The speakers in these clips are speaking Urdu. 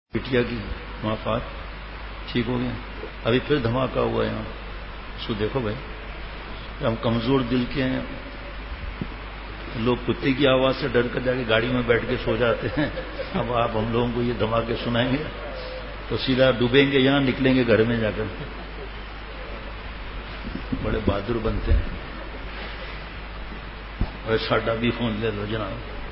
بٹیا کی مافات ٹھیک ہو گیا. ابھی پھر دھماکہ ہوا ہے یہاں. اس کو دیکھو بھائی, ہم کمزور دل کے ہیں. لوگ کتے کی آواز سے ڈر کر جا کے گاڑی میں بیٹھ کے سو جاتے ہیں. اب آپ ہم لوگوں کو یہ دھماکے سنائیں گے تو سیدھا ڈوبیں گے یہاں, نکلیں گے گھر میں جا کر. بڑے بہادر بنتے ہیں. اور ساڈا بھی فون لے لو جناب.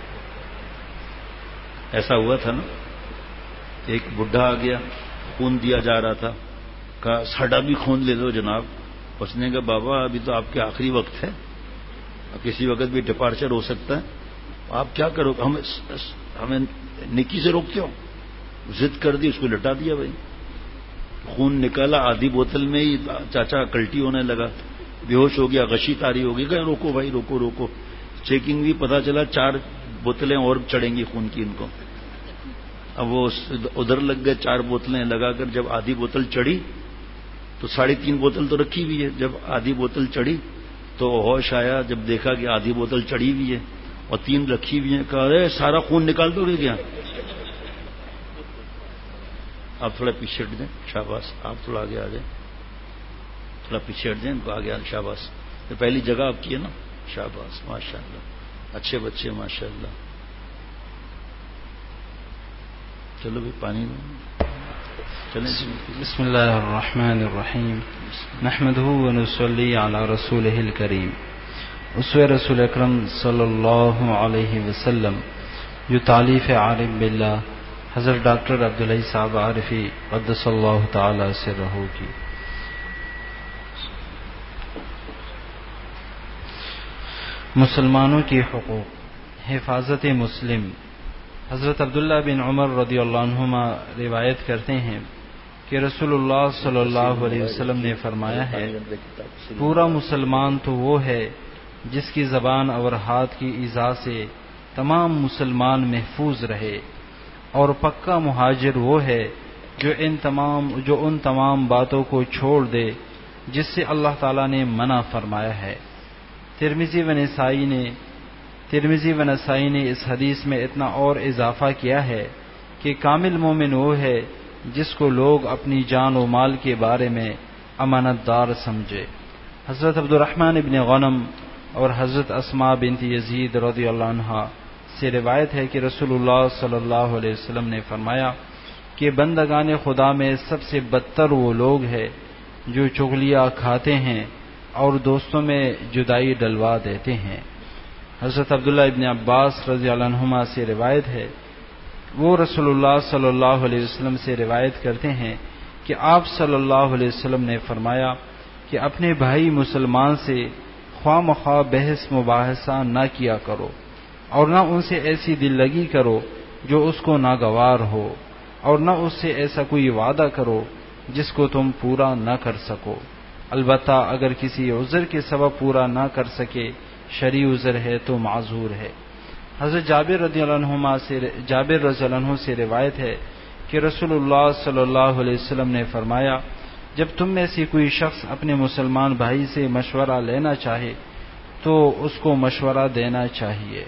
ایسا ہوا تھا نا, ایک بڈھا آ گیا, خون دیا جا رہا تھا, کہا ساڈا بھی خون لے لو جناب. اس نے کہا بابا ابھی تو آپ کے آخری وقت ہے, کسی وقت بھی ڈپارچر ہو سکتا ہے, آپ کیا کرو, ہمیں نکی سے روکتے ہو. ضد کر دی, اس کو لٹا دیا بھائی. خون نکالا, آدھی بوتل میں ہی چاچا کلٹی ہونے لگا, بے ہوش ہو گیا, غشی تاری ہو گئی. کہ روکو بھائی روکو روکو. چیکنگ بھی, پتا چلا 4 بوتلیں اور چڑھیں گی خون کی ان کو. اب وہ ادھر لگ گئے, 4 بوتلیں لگا کر جب آدھی بوتل چڑھی تو 3.5 بوتل تو رکھی ہوئی ہے. جب آدھی بوتل چڑھی تو ہوش آیا, جب دیکھا کہ آدھی بوتل چڑھی ہوئی ہے اور 3 رکھی ہوئی ہیں. کہا ارے سارا خون نکال دو گے کیا. آپ تھوڑا پیچھے ہٹ دیں, شاباش. آپ تھوڑا آگے آ جائیں, تھوڑا پیچھے ہٹ دیں, ان کو آگے آ, شاباش. یہ پہلی جگہ آپ کی ہے نا, شاباش, ماشاء اللہ, اچھے بچے ماشاء اللہ. چلو بھی پانی چلیں. بسم اللہ الرحمن الرحیم. نحمدہ ونصلی علی رسولہ الکریم. اسوہ رسول اکرم صلی اللہ علیہ وسلم جو تالیف عارف باللہ حضرت ڈاکٹر عبدالعی صاحب عارفی قدس اللہ تعالی سرہ کی. مسلمانوں کی حقوق, حفاظت مسلم. حضرت عبداللہ بن عمر رضی اللہ عنہما روایت کرتے ہیں کہ رسول اللہ صلی اللہ علیہ وسلم نے فرمایا ہے, پورا مسلمان تو وہ ہے جس کی زبان اور ہاتھ کی ایذا سے تمام مسلمان محفوظ رہے, اور پکا مہاجر وہ ہے جو ان تمام باتوں کو چھوڑ دے جس سے اللہ تعالی نے منع فرمایا ہے. ترمذی و نسائی نے اس حدیث میں اتنا اور اضافہ کیا ہے کہ کامل مومن وہ ہے جس کو لوگ اپنی جان و مال کے بارے میں امانت دار سمجھے. حضرت عبد الرحمن ابن غنم اور حضرت اسماء بنت یزید رضی اللہ عنہا سے روایت ہے کہ رسول اللہ صلی اللہ علیہ وسلم نے فرمایا کہ بندگان خدا میں سب سے بدتر وہ لوگ ہیں جو چغلیاں کھاتے ہیں اور دوستوں میں جدائی ڈلوا دیتے ہیں. حضرت عبداللہ ابن عباس رضی اللہ عنہما سے روایت ہے, وہ رسول اللہ صلی اللہ علیہ وسلم سے روایت کرتے ہیں کہ آپ صلی اللہ علیہ وسلم نے فرمایا کہ اپنے بھائی مسلمان سے خواہ مخواہ بحث مباحثہ نہ کیا کرو, اور نہ ان سے ایسی دل لگی کرو جو اس کو ناگوار ہو, اور نہ اس سے ایسا کوئی وعدہ کرو جس کو تم پورا نہ کر سکو. البتہ اگر کسی عذر کے سبب پورا نہ کر سکے, شرعی عذر ہے تو معذور ہے. حضرت جابر رضی اللہ عنہ سے روایت ہے کہ رسول اللہ صلی اللہ علیہ وسلم نے فرمایا, جب تم میں سے کوئی شخص اپنے مسلمان بھائی سے مشورہ لینا چاہے تو اس کو مشورہ دینا چاہیے.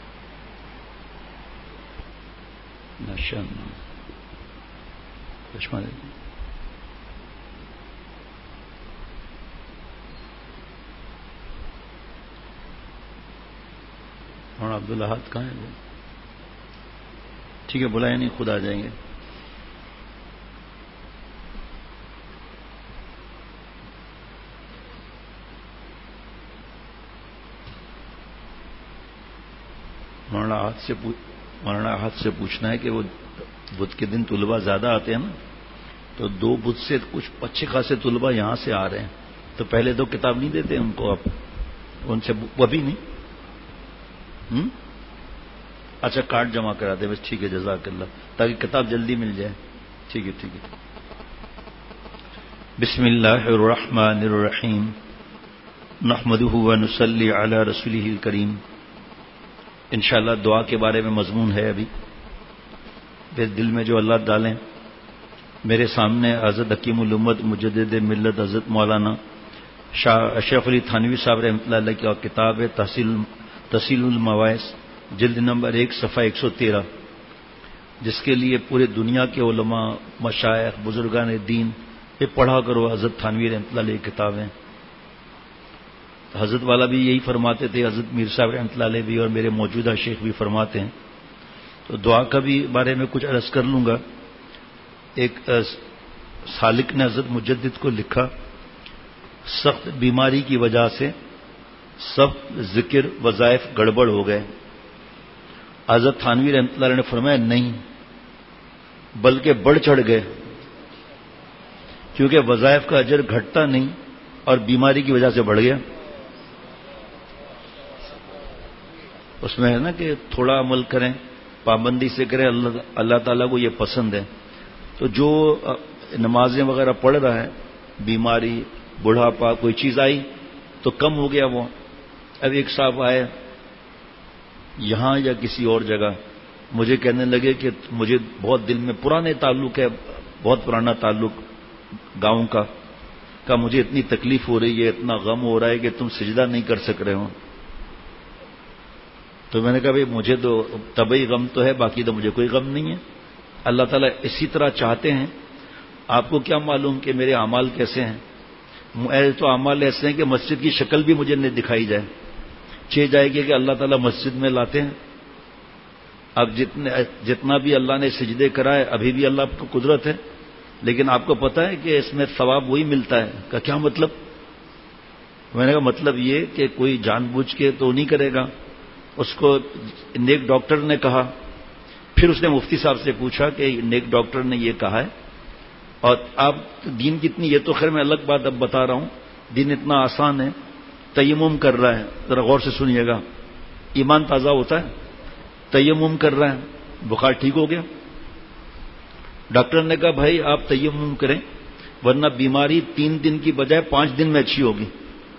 اور عبدالحاد کہاں ہے؟ ٹھیک ہے, بلائے نہیں, خود آ جائیں گے. مولانا ہاتھ سے پوچھنا ہے کہ وہ بدھ کے دن طلبہ زیادہ آتے ہیں نا, تو 2 بدھ سے کچھ اچھے خاصے طلبہ یہاں سے آ رہے ہیں, تو پہلے 2 کتاب نہیں دیتے ان کو, آپ ان سے وہ بھی نہیں. اچھا, کارڈ جمع کرا دے بس, ٹھیک ہے, جزاک اللہ, تاکہ کتاب جلدی مل جائے. ٹھیک ہے ٹھیک ہے. بسم اللہ الرحمن الرحیم. نحمدہ ونصلی علی رسولہ الکریم. انشاءاللہ دعا کے بارے میں مضمون ہے ابھی میرے دل میں جو اللہ ڈالیں. میرے سامنے حضرت حکیم الامت مجدد ملت حضرت مولانا شیخ علی تھانوی صاحب رحمۃ اللہ علیہ کی کتاب ہے تحصیل المواعظ, جلد نمبر 1 صفحہ 113. جس کے لیے پورے دنیا کے علماء، مشائخ، بزرگان دین یہ پڑھا کرو حضرت تھانوی رحمۃ اللہ علیہ کتابیں. حضرت والا بھی یہی فرماتے تھے، حضرت میر صاحب رحمۃ اللہ علیہ بھی، اور میرے موجودہ شیخ بھی فرماتے ہیں. تو دعا کا بھی بارے میں کچھ عرض کر لوں گا. ایک سالک نے حضرت مجدد کو لکھا، سخت بیماری کی وجہ سے سب ذکر وظائف گڑبڑ ہو گئے. حضرت تھانوی رحمۃ اللہ علیہ نے فرمایا نہیں، بلکہ بڑھ چڑھ گئے، کیونکہ وظائف کا اجر گھٹتا نہیں اور بیماری کی وجہ سے بڑھ گیا. اس میں ہے نا کہ تھوڑا عمل کریں، پابندی سے کریں، اللہ تعالیٰ کو یہ پسند ہے. تو جو نمازیں وغیرہ پڑھ رہا ہے، بیماری، بڑھاپا، کوئی چیز آئی تو کم ہو گیا وہ. اب ایک صاحب آئے یہاں یا کسی اور جگہ، مجھے کہنے لگے کہ مجھے بہت دل میں پرانے تعلق ہے، بہت پرانا تعلق گاؤں کا مجھے اتنی تکلیف ہو رہی ہے، اتنا غم ہو رہا ہے کہ تم سجدہ نہیں کر سک رہے ہو. تو میں نے کہا بھائی مجھے تو طبعی غم تو ہے، باقی تو مجھے کوئی غم نہیں ہے. اللہ تعالیٰ اسی طرح چاہتے ہیں. آپ کو کیا معلوم کہ میرے اعمال کیسے ہیں؟ میرے تو اعمال ایسے ہیں کہ مسجد کی شکل بھی مجھے نہیں دکھائی جائے، جائے گی کہ اللہ تعالیٰ مسجد میں لاتے ہیں. اب جتنا بھی اللہ نے سجدے کرائے، ابھی بھی اللہ کو قدرت ہے، لیکن آپ کو پتا ہے کہ اس میں ثواب وہی ملتا ہے. کا کیا مطلب؟ میں نے کہا مطلب یہ کہ کوئی جان بوجھ کے تو نہیں کرے گا. اس کو نیک ڈاکٹر نے کہا، پھر اس نے مفتی صاحب سے پوچھا کہ نیک ڈاکٹر نے یہ کہا ہے، اور آپ دین کتنی، یہ تو خیر میں الگ بات اب بتا رہا ہوں، دین اتنا آسان ہے. تیمم کر رہا ہے، ذرا غور سے سنیے گا، ایمان تازہ ہوتا ہے. تیمم کر رہا ہے، بخار ٹھیک ہو گیا. ڈاکٹر نے کہا بھائی آپ تیمم کریں، ورنہ بیماری 3 دن کی بجائے 5 دن میں اچھی ہوگی.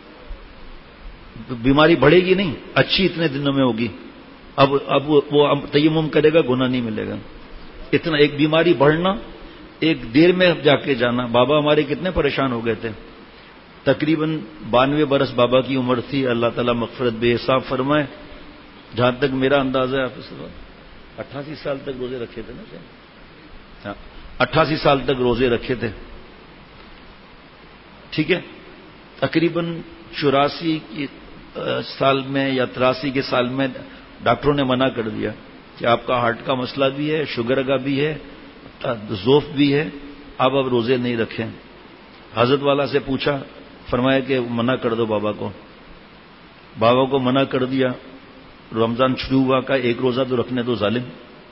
بیماری بڑھے گی نہیں، اچھی اتنے دنوں میں ہوگی. اب وہ تیمم کرے گا، گناہ نہیں ملے گا. اتنا ایک بیماری بڑھنا، ایک دیر میں جا کے جانا. بابا ہمارے کتنے پریشان ہو گئے تھے، تقریباً 92 برس بابا کی عمر تھی. اللہ تعالیٰ مغفرت بے حساب فرمائے. جہاں تک میرا اندازہ ہے 88 سال تک روزے رکھے تھے نا، 88 سال تک روزے رکھے تھے. ٹھیک ہے، تقریباً 84 سال میں یا 83 کے سال میں ڈاکٹروں نے منع کر دیا کہ آپ کا ہارٹ کا مسئلہ بھی ہے، شوگر کا بھی ہے، ذوف بھی ہے، اب روزے نہیں رکھیں. حضرت والا سے پوچھا، فرمایا کہ منع کر دو بابا کو. بابا کو منع کر دیا. رمضان شروع ہوا کا ایک روزہ تو رکھنے دو ظالم.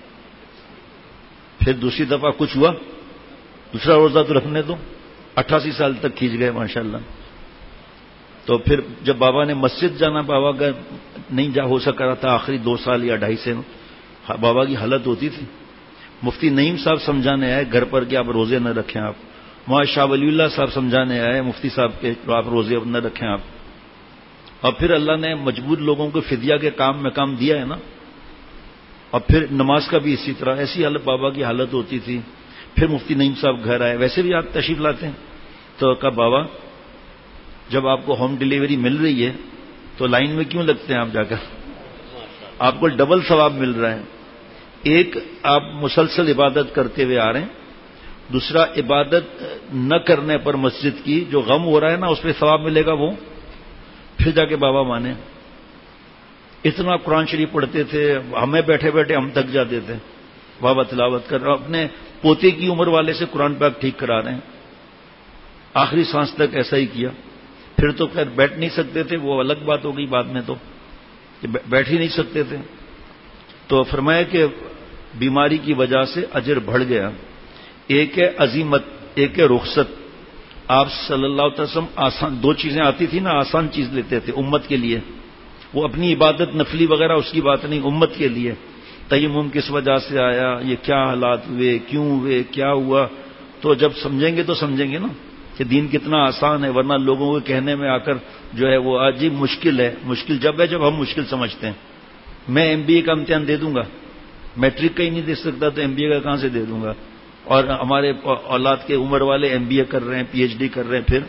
پھر دوسری دفعہ کچھ ہوا، دوسرا روزہ تو رکھنے دو. 88 سال تک کھینچ گئے ماشاءاللہ. تو پھر جب بابا نے مسجد جانا، بابا کا نہیں جا ہو سکا رہا تھا، آخری 2 سال یا 2.5 سے بابا کی حالت ہوتی تھی. مفتی نعیم صاحب سمجھانے آئے گھر پر کہ آپ روزے نہ رکھیں. آپ وہاں شاہ ولی اللہ صاحب سمجھانے آئے مفتی صاحب کے آپ روزے نہ رکھیں آپ. اور پھر اللہ نے مجبور لوگوں کو فدیہ کے کام میں کام دیا ہے نا. اور پھر نماز کا بھی اسی طرح، ایسی حالت بابا کی حالت ہوتی تھی. پھر مفتی نعیم صاحب گھر آئے، ویسے بھی آپ تشریف لاتے ہیں. تو کہا بابا جب آپ کو ہوم ڈیلیوری مل رہی ہے تو لائن میں کیوں لگتے ہیں آپ جا کر؟ آپ کو ڈبل ثواب مل رہا ہے. ایک آپ مسلسل عبادت کرتے ہوئے آ رہے ہیں، دوسرا عبادت نہ کرنے پر مسجد کی جو غم ہو رہا ہے نا اس پہ ثواب ملے گا. وہ پھر جا کے بابا مانے. اتنا قرآن شریف پڑھتے تھے، ہمیں بیٹھے بیٹھے ہم تک جاتے تھے. بابا تلاوت کر رہے، اپنے پوتے کی عمر والے سے قرآن پاک ٹھیک کرا رہے ہیں. آخری سانس تک ایسا ہی کیا. پھر تو خیر بیٹھ نہیں سکتے تھے، وہ الگ بات ہو گئی بعد میں، تو بیٹھ ہی نہیں سکتے تھے. تو فرمایا کہ بیماری کی وجہ سے اجر بڑھ گیا. ایک ہے عزیمت، ایک ہے رخصت. آپ صلی اللہ علیہ وسلم آسان 2 چیزیں آتی تھی نا، آسان چیز لیتے تھے امت کے لیے. وہ اپنی عبادت نفلی وغیرہ اس کی بات نہیں، امت کے لیے. تیمم کس وجہ سے آیا، یہ کیا حالات ہوئے، کیوں ہوئے، کیا ہوا. تو جب سمجھیں گے تو سمجھیں گے نا کہ دین کتنا آسان ہے. ورنہ لوگوں کو کہنے میں آ کر جو ہے وہ عجیب مشکل ہے. مشکل جب ہے جب ہم مشکل سمجھتے ہیں. میں MBA کا امتحان دے دوں گا، میٹرک کا ہی نہیں دے سکتا تو MBA کا کہاں سے دے دوں گا. اور ہمارے اولاد کے عمر والے MBA کر رہے ہیں، PhD کر رہے ہیں. پھر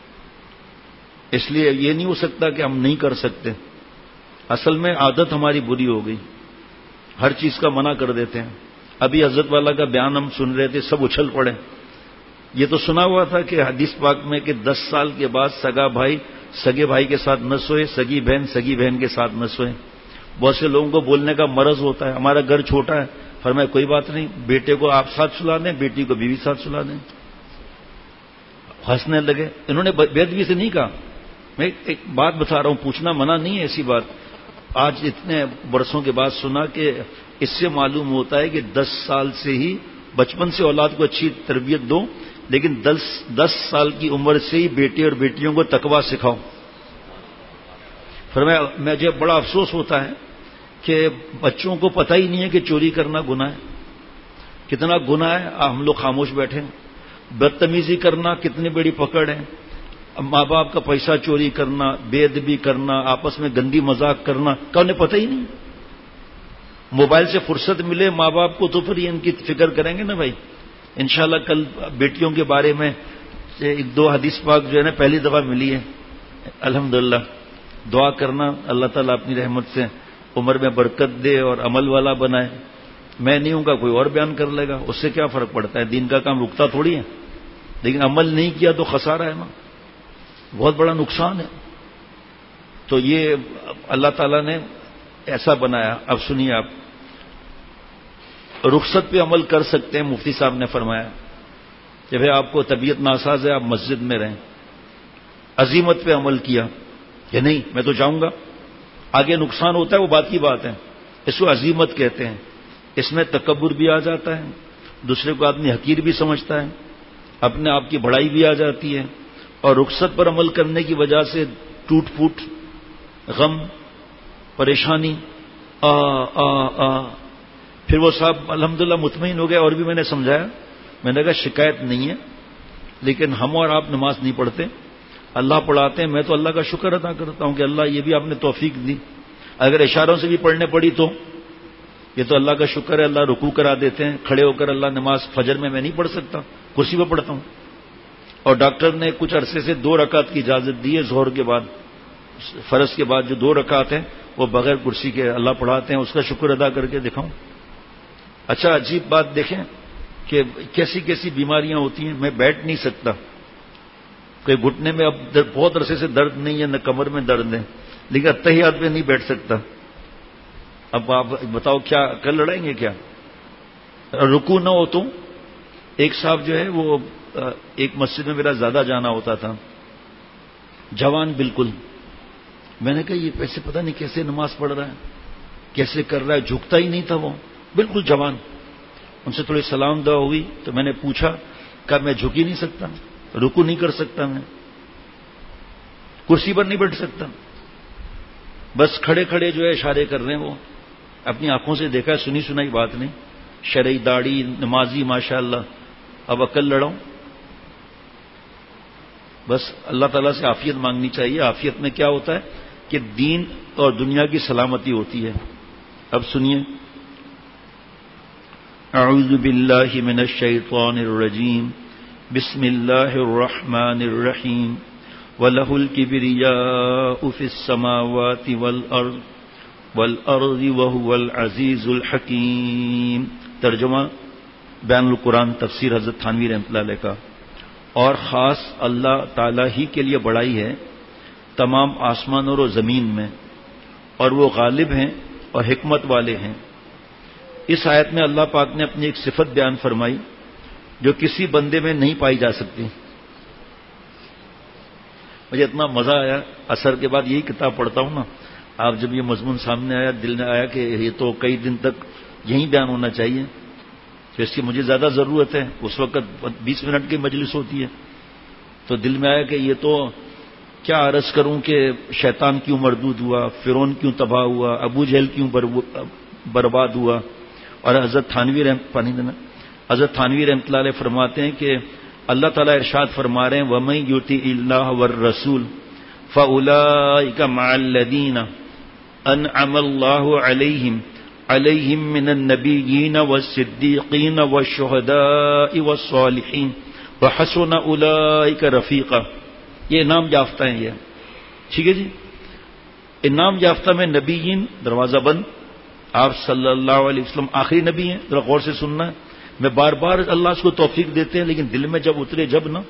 اس لیے یہ نہیں ہو سکتا کہ ہم نہیں کر سکتے. اصل میں عادت ہماری بری ہو گئی، ہر چیز کا منع کر دیتے ہیں. ابھی حضرت والا کا بیان ہم سن رہے تھے، سب اچھل پڑے. یہ تو سنا ہوا تھا کہ حدیث پاک میں کہ 10 سال کے بعد سگا بھائی سگے بھائی کے ساتھ نہ سوئے، سگی بہن کے ساتھ نہ سوئے. بہت سے لوگوں کو بولنے کا مرض ہوتا ہے، ہمارا گھر چھوٹا ہے، فرمایا کوئی بات نہیں، بیٹے کو آپ ساتھ سلا دیں، بیٹی کو بیوی ساتھ سلا دیں. ہنسنے لگے. انہوں نے بے ادبی سے نہیں کہا. میں ایک بات بتا رہا ہوں، پوچھنا منع نہیں ہے ایسی بات. آج اتنے برسوں کے بعد سنا کہ اس سے معلوم ہوتا ہے کہ 10 سال سے ہی بچپن سے اولاد کو اچھی تربیت دو، لیکن 10 سال کی عمر سے ہی بیٹے اور بیٹیوں کو تقویٰ سکھاؤ. فرمایا مجھے بڑا افسوس ہوتا ہے کہ بچوں کو پتہ ہی نہیں ہے کہ چوری کرنا گناہ ہے. کتنا گناہ ہے، ہم لوگ خاموش بیٹھے. بدتمیزی کرنا کتنی بڑی پکڑ ہے. ماں باپ کا پیسہ چوری کرنا، بے ادبی کرنا، آپس میں گندی مذاق کرنا، کا انہیں پتہ ہی نہیں. موبائل سے فرصت ملے ماں باپ کو تو پھر یہ ان کی فکر کریں گے نا بھائی. انشاءاللہ کل بیٹیوں کے بارے میں 1-2 حدیث پاک جو ہے نا پہلی دفعہ ملی ہے. الحمدللہ دعا کرنا اللہ تعالیٰ اپنی رحمت سے عمر میں برکت دے اور عمل والا بنائے. میں نہیں ہوں گا، کوئی اور بیان کر لے گا، اس سے کیا فرق پڑتا ہے. دین کا کام رکتا تھوڑی ہے. لیکن عمل نہیں کیا تو خسارہ ہے نا، بہت بڑا نقصان ہے. تو یہ اللہ تعالیٰ نے ایسا بنایا. اب سنیے آپ، رخصت پہ عمل کر سکتے ہیں. مفتی صاحب نے فرمایا کہ بھائی آپ کو طبیعت ناساز ہے، آپ مسجد میں رہیں. عزیمت پہ عمل کیا کہ نہیں میں تو جاؤں گا، آگے نقصان ہوتا ہے وہ بات کی بات ہے. اس کو عزیمت کہتے ہیں. اس میں تکبر بھی آ جاتا ہے، دوسرے کو آدمی حقیر بھی سمجھتا ہے، اپنے آپ کی بڑائی بھی آ جاتی ہے. اور رخصت پر عمل کرنے کی وجہ سے ٹوٹ پھوٹ، غم، پریشانی پھر وہ صاحب الحمدللہ مطمئن ہو گئے. اور بھی میں نے سمجھایا، میں نے کہا شکایت نہیں ہے، لیکن ہم اور آپ نماز نہیں پڑھتے، اللہ پڑھاتے ہیں. میں تو اللہ کا شکر ادا کرتا ہوں کہ اللہ یہ بھی آپ نے توفیق دی. اگر اشاروں سے بھی پڑھنے پڑی تو یہ تو اللہ کا شکر ہے، اللہ رکوع کرا دیتے ہیں. کھڑے ہو کر اللہ نماز فجر میں نہیں پڑھ سکتا، کرسی پہ پڑھتا ہوں. اور ڈاکٹر نے کچھ عرصے سے 2 رکعت کی اجازت دی ہے ظہر کے بعد. فرض کے بعد جو 2 رکعت ہیں وہ بغیر کرسی کے اللہ پڑھاتے ہیں. اس کا شکر ادا کر کے دکھاؤں. اچھا عجیب بات دیکھیں کہ کیسی کیسی بیماریاں ہوتی ہیں. میں بیٹھ نہیں سکتا، کہ گھٹنے میں اب بہت عرصے سے درد نہیں ہے، نہ کمر میں درد ہے، لیکن اتحیات میں نہیں بیٹھ سکتا. اب آپ بتاؤ کیا کل لڑائیں گے کیا؟ رکوع نہ ہو تو ایک صاحب جو ہے وہ ایک مسجد میں میرا زیادہ جانا ہوتا تھا، جوان بالکل. میں نے کہا یہ پیسے پتہ نہیں کیسے نماز پڑھ رہا ہے، کیسے کر رہا ہے، جھکتا ہی نہیں تھا وہ، بالکل جوان. ان سے تھوڑی سلام دعا ہوئی تو میں نے پوچھا، کہا میں جھک ہی نہیں سکتا، رکوع نہیں کر سکتا، میں کرسی پر نہیں بیٹھ سکتا. بس کھڑے کھڑے جو ہے اشارے کر رہے ہیں. وہ اپنی آنکھوں سے دیکھا، سنی سنائی بات نہیں. شرعی داڑھی، نمازی ماشاءاللہ. اب عقل لڑاؤں. بس اللہ تعالیٰ سے عافیت مانگنی چاہیے. عافیت میں کیا ہوتا ہے کہ دین اور دنیا کی سلامتی ہوتی ہے. اب سنیے، اعوذ باللہ من الشیطان الرجیم، بسم اللہ الرحمن الرحیم، وَلَهُ الْكِبْرِيَاءُ فِي السَّمَاوَاتِ وَالْأَرْضِ وَهُوَ الْعَزِيزُ الْحَكِيمُ. ترجمہ بیان القرآن تفسیر حضرت تھانوی رحمۃ اللہ علیہ کا. اور خاص اللہ تعالیٰ ہی کے لیے بڑائی ہے تمام آسمانوں اور زمین میں، اور وہ غالب ہیں اور حکمت والے ہیں. اس آیت میں اللہ پاک نے اپنی ایک صفت بیان فرمائی جو کسی بندے میں نہیں پائی جا سکتی. مجھے اتنا مزہ آیا، عصر کے بعد یہی کتاب پڑھتا ہوں نا، آپ جب یہ مضمون سامنے آیا دل میں آیا کہ یہ تو کئی دن تک یہی بیان ہونا چاہیے، تو اس کی مجھے زیادہ ضرورت ہے. اس وقت 20 منٹ کی مجلس ہوتی ہے، تو دل میں آیا کہ یہ تو کیا عرض کروں کہ شیطان کیوں مردود ہوا، فرعون کیوں تباہ ہوا، ابو جہل کیوں برباد ہوا. اور حضرت تھانوی رحمۃ اللہ علیہ فرماتے ہیں کہ اللہ تعالیٰ ارشاد فرما رہے ہیں، وَمَن يُطِعِ اللَّهَ وَالرَّسُولَ فَأُولَٰئِكَ مَعَ الَّذِينَ أَنْعَمَ اللَّهُ عَلَيْهِم مِّنَ النَّبِيِّينَ وَالصِّدِّيقِينَ وَالشُّهَدَاءِ وَالصَّالِحِينَ وَحَسُنَ أُولَٰئِكَ رَفِيقًا. یہ انعام یافتہ ہیں. یہ ٹھیک ہے جی. انعام یافتہ میں نبیین دروازہ بند، آپ صلی اللہ علیہ وسلم آخری نبی ہیں. ذرا غور سے سننا ہے. میں بار بار اللہ اس کو توفیق دیتے ہیں، لیکن دل میں جب اترے جب نا،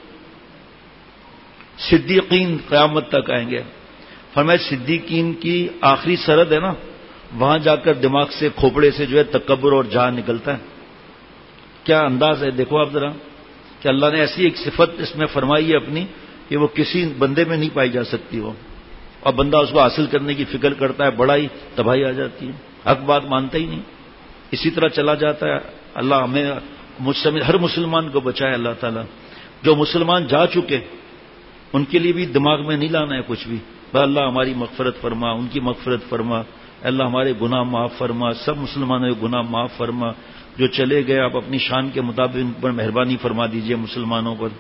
صدیقین قیامت تک آئیں گے. فرمایا صدیقین کی آخری سرحد ہے نا، وہاں جا کر دماغ سے، کھوپڑے سے جو ہے تکبر اور جہل نکلتا ہے. کیا انداز ہے دیکھو آپ ذرا، کہ اللہ نے ایسی ایک صفت اس میں فرمائی ہے اپنی کہ وہ کسی بندے میں نہیں پائی جا سکتی وہ، اور بندہ اس کو حاصل کرنے کی فکر کرتا ہے، بڑائی تباہی آ جاتی ہے، حق بات مانتا ہی نہیں، اسی طرح چلا جاتا ہے. اللہ ہمیں مجھ سے ہر مسلمان کو بچائے اللہ تعالیٰ. جو مسلمان جا چکے ان کے لیے بھی دماغ میں نہیں لانا ہے کچھ بھی. اللہ ہماری مغفرت فرما، ان کی مغفرت فرما، اللہ ہمارے گناہ معاف فرما، سب مسلمانوں کے گناہ معاف فرما. جو چلے گئے آپ اپنی شان کے مطابق ان پر مہربانی فرما دیجئے مسلمانوں پر.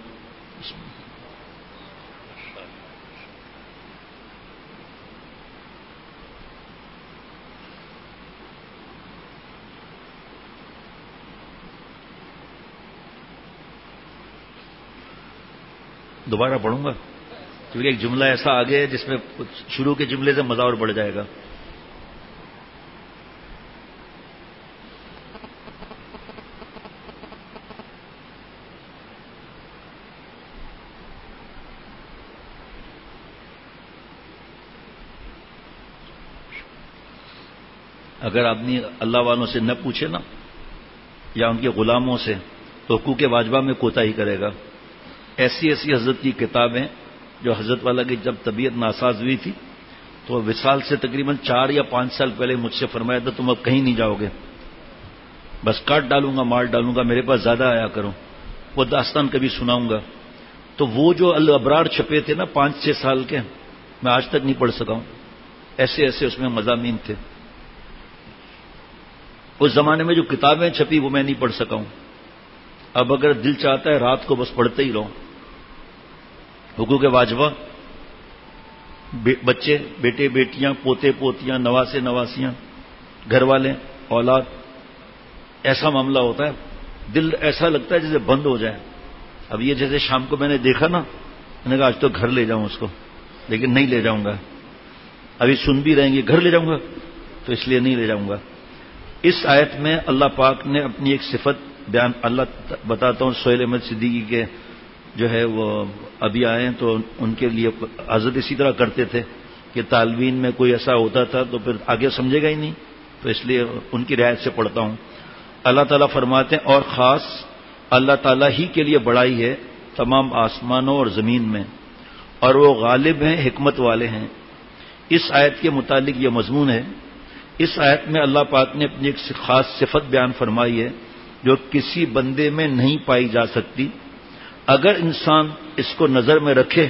دوبارہ پڑھوں گا کیونکہ ایک جملہ ایسا آگے ہے جس میں شروع کے جملے سے مزہ اور بڑھ جائے گا. اگر آدمی اللہ والوں سے نہ پوچھے نا، یا ان کے غلاموں سے، تو حقوق واجبہ میں کوتاہی کرے گا. ایسی ایسی حضرت کی کتابیں جو حضرت والا کی جب طبیعت ناساز ہوئی تھی تو وصال سے تقریباً 4 یا 5 سال پہلے مجھ سے فرمایا تھا تم اب کہیں نہیں جاؤ گے، بس کاٹ ڈالوں گا، مار ڈالوں گا، میرے پاس زیادہ آیا کرو. وہ داستان کبھی سناؤں گا. تو وہ جو الابرار چھپے تھے نا 5-6 سال کے، میں آج تک نہیں پڑھ سکا ہوں. ایسے ایسے اس میں مضامین تھے. اس زمانے میں جو کتابیں چھپی وہ میں نہیں پڑھ سکا ہوں. اب اگر دل چاہتا ہے رات کو بس پڑھتے ہی رہو. حقوق واجبہ، بچے، بیٹے بیٹیاں، پوتے پوتیاں، نواسے نواسیاں، گھر والے، اولاد، ایسا معاملہ ہوتا ہے دل ایسا لگتا ہے جیسے بند ہو جائے. اب یہ جیسے شام کو میں نے دیکھا نا، میں نے کہا آج تو گھر لے جاؤں اس کو، لیکن نہیں لے جاؤں گا. ابھی سن بھی رہیں گے گھر لے جاؤں گا، تو اس لیے نہیں لے جاؤں گا. اس آیت میں اللہ پاک نے اپنی ایک صفت بیان، اللہ بتاتا ہوں، سہیل احمد صدیقی کے جو ہے وہ ابھی آئے ہیں تو ان کے لیے حضرت اسی طرح کرتے تھے کہ طالبین میں کوئی ایسا ہوتا تھا تو پھر آگے سمجھے گا ہی نہیں، تو اس لیے ان کی رعایت سے پڑھتا ہوں. اللہ تعالیٰ فرماتے ہیں اور خاص اللہ تعالیٰ ہی کے لیے بڑائی ہے تمام آسمانوں اور زمین میں، اور وہ غالب ہیں، حکمت والے ہیں. اس آیت کے متعلق یہ مضمون ہے. اس آیت میں اللہ پاک نے اپنی ایک خاص صفت بیان فرمائی ہے جو کسی بندے میں نہیں پائی جا سکتی. اگر انسان اس کو نظر میں رکھے،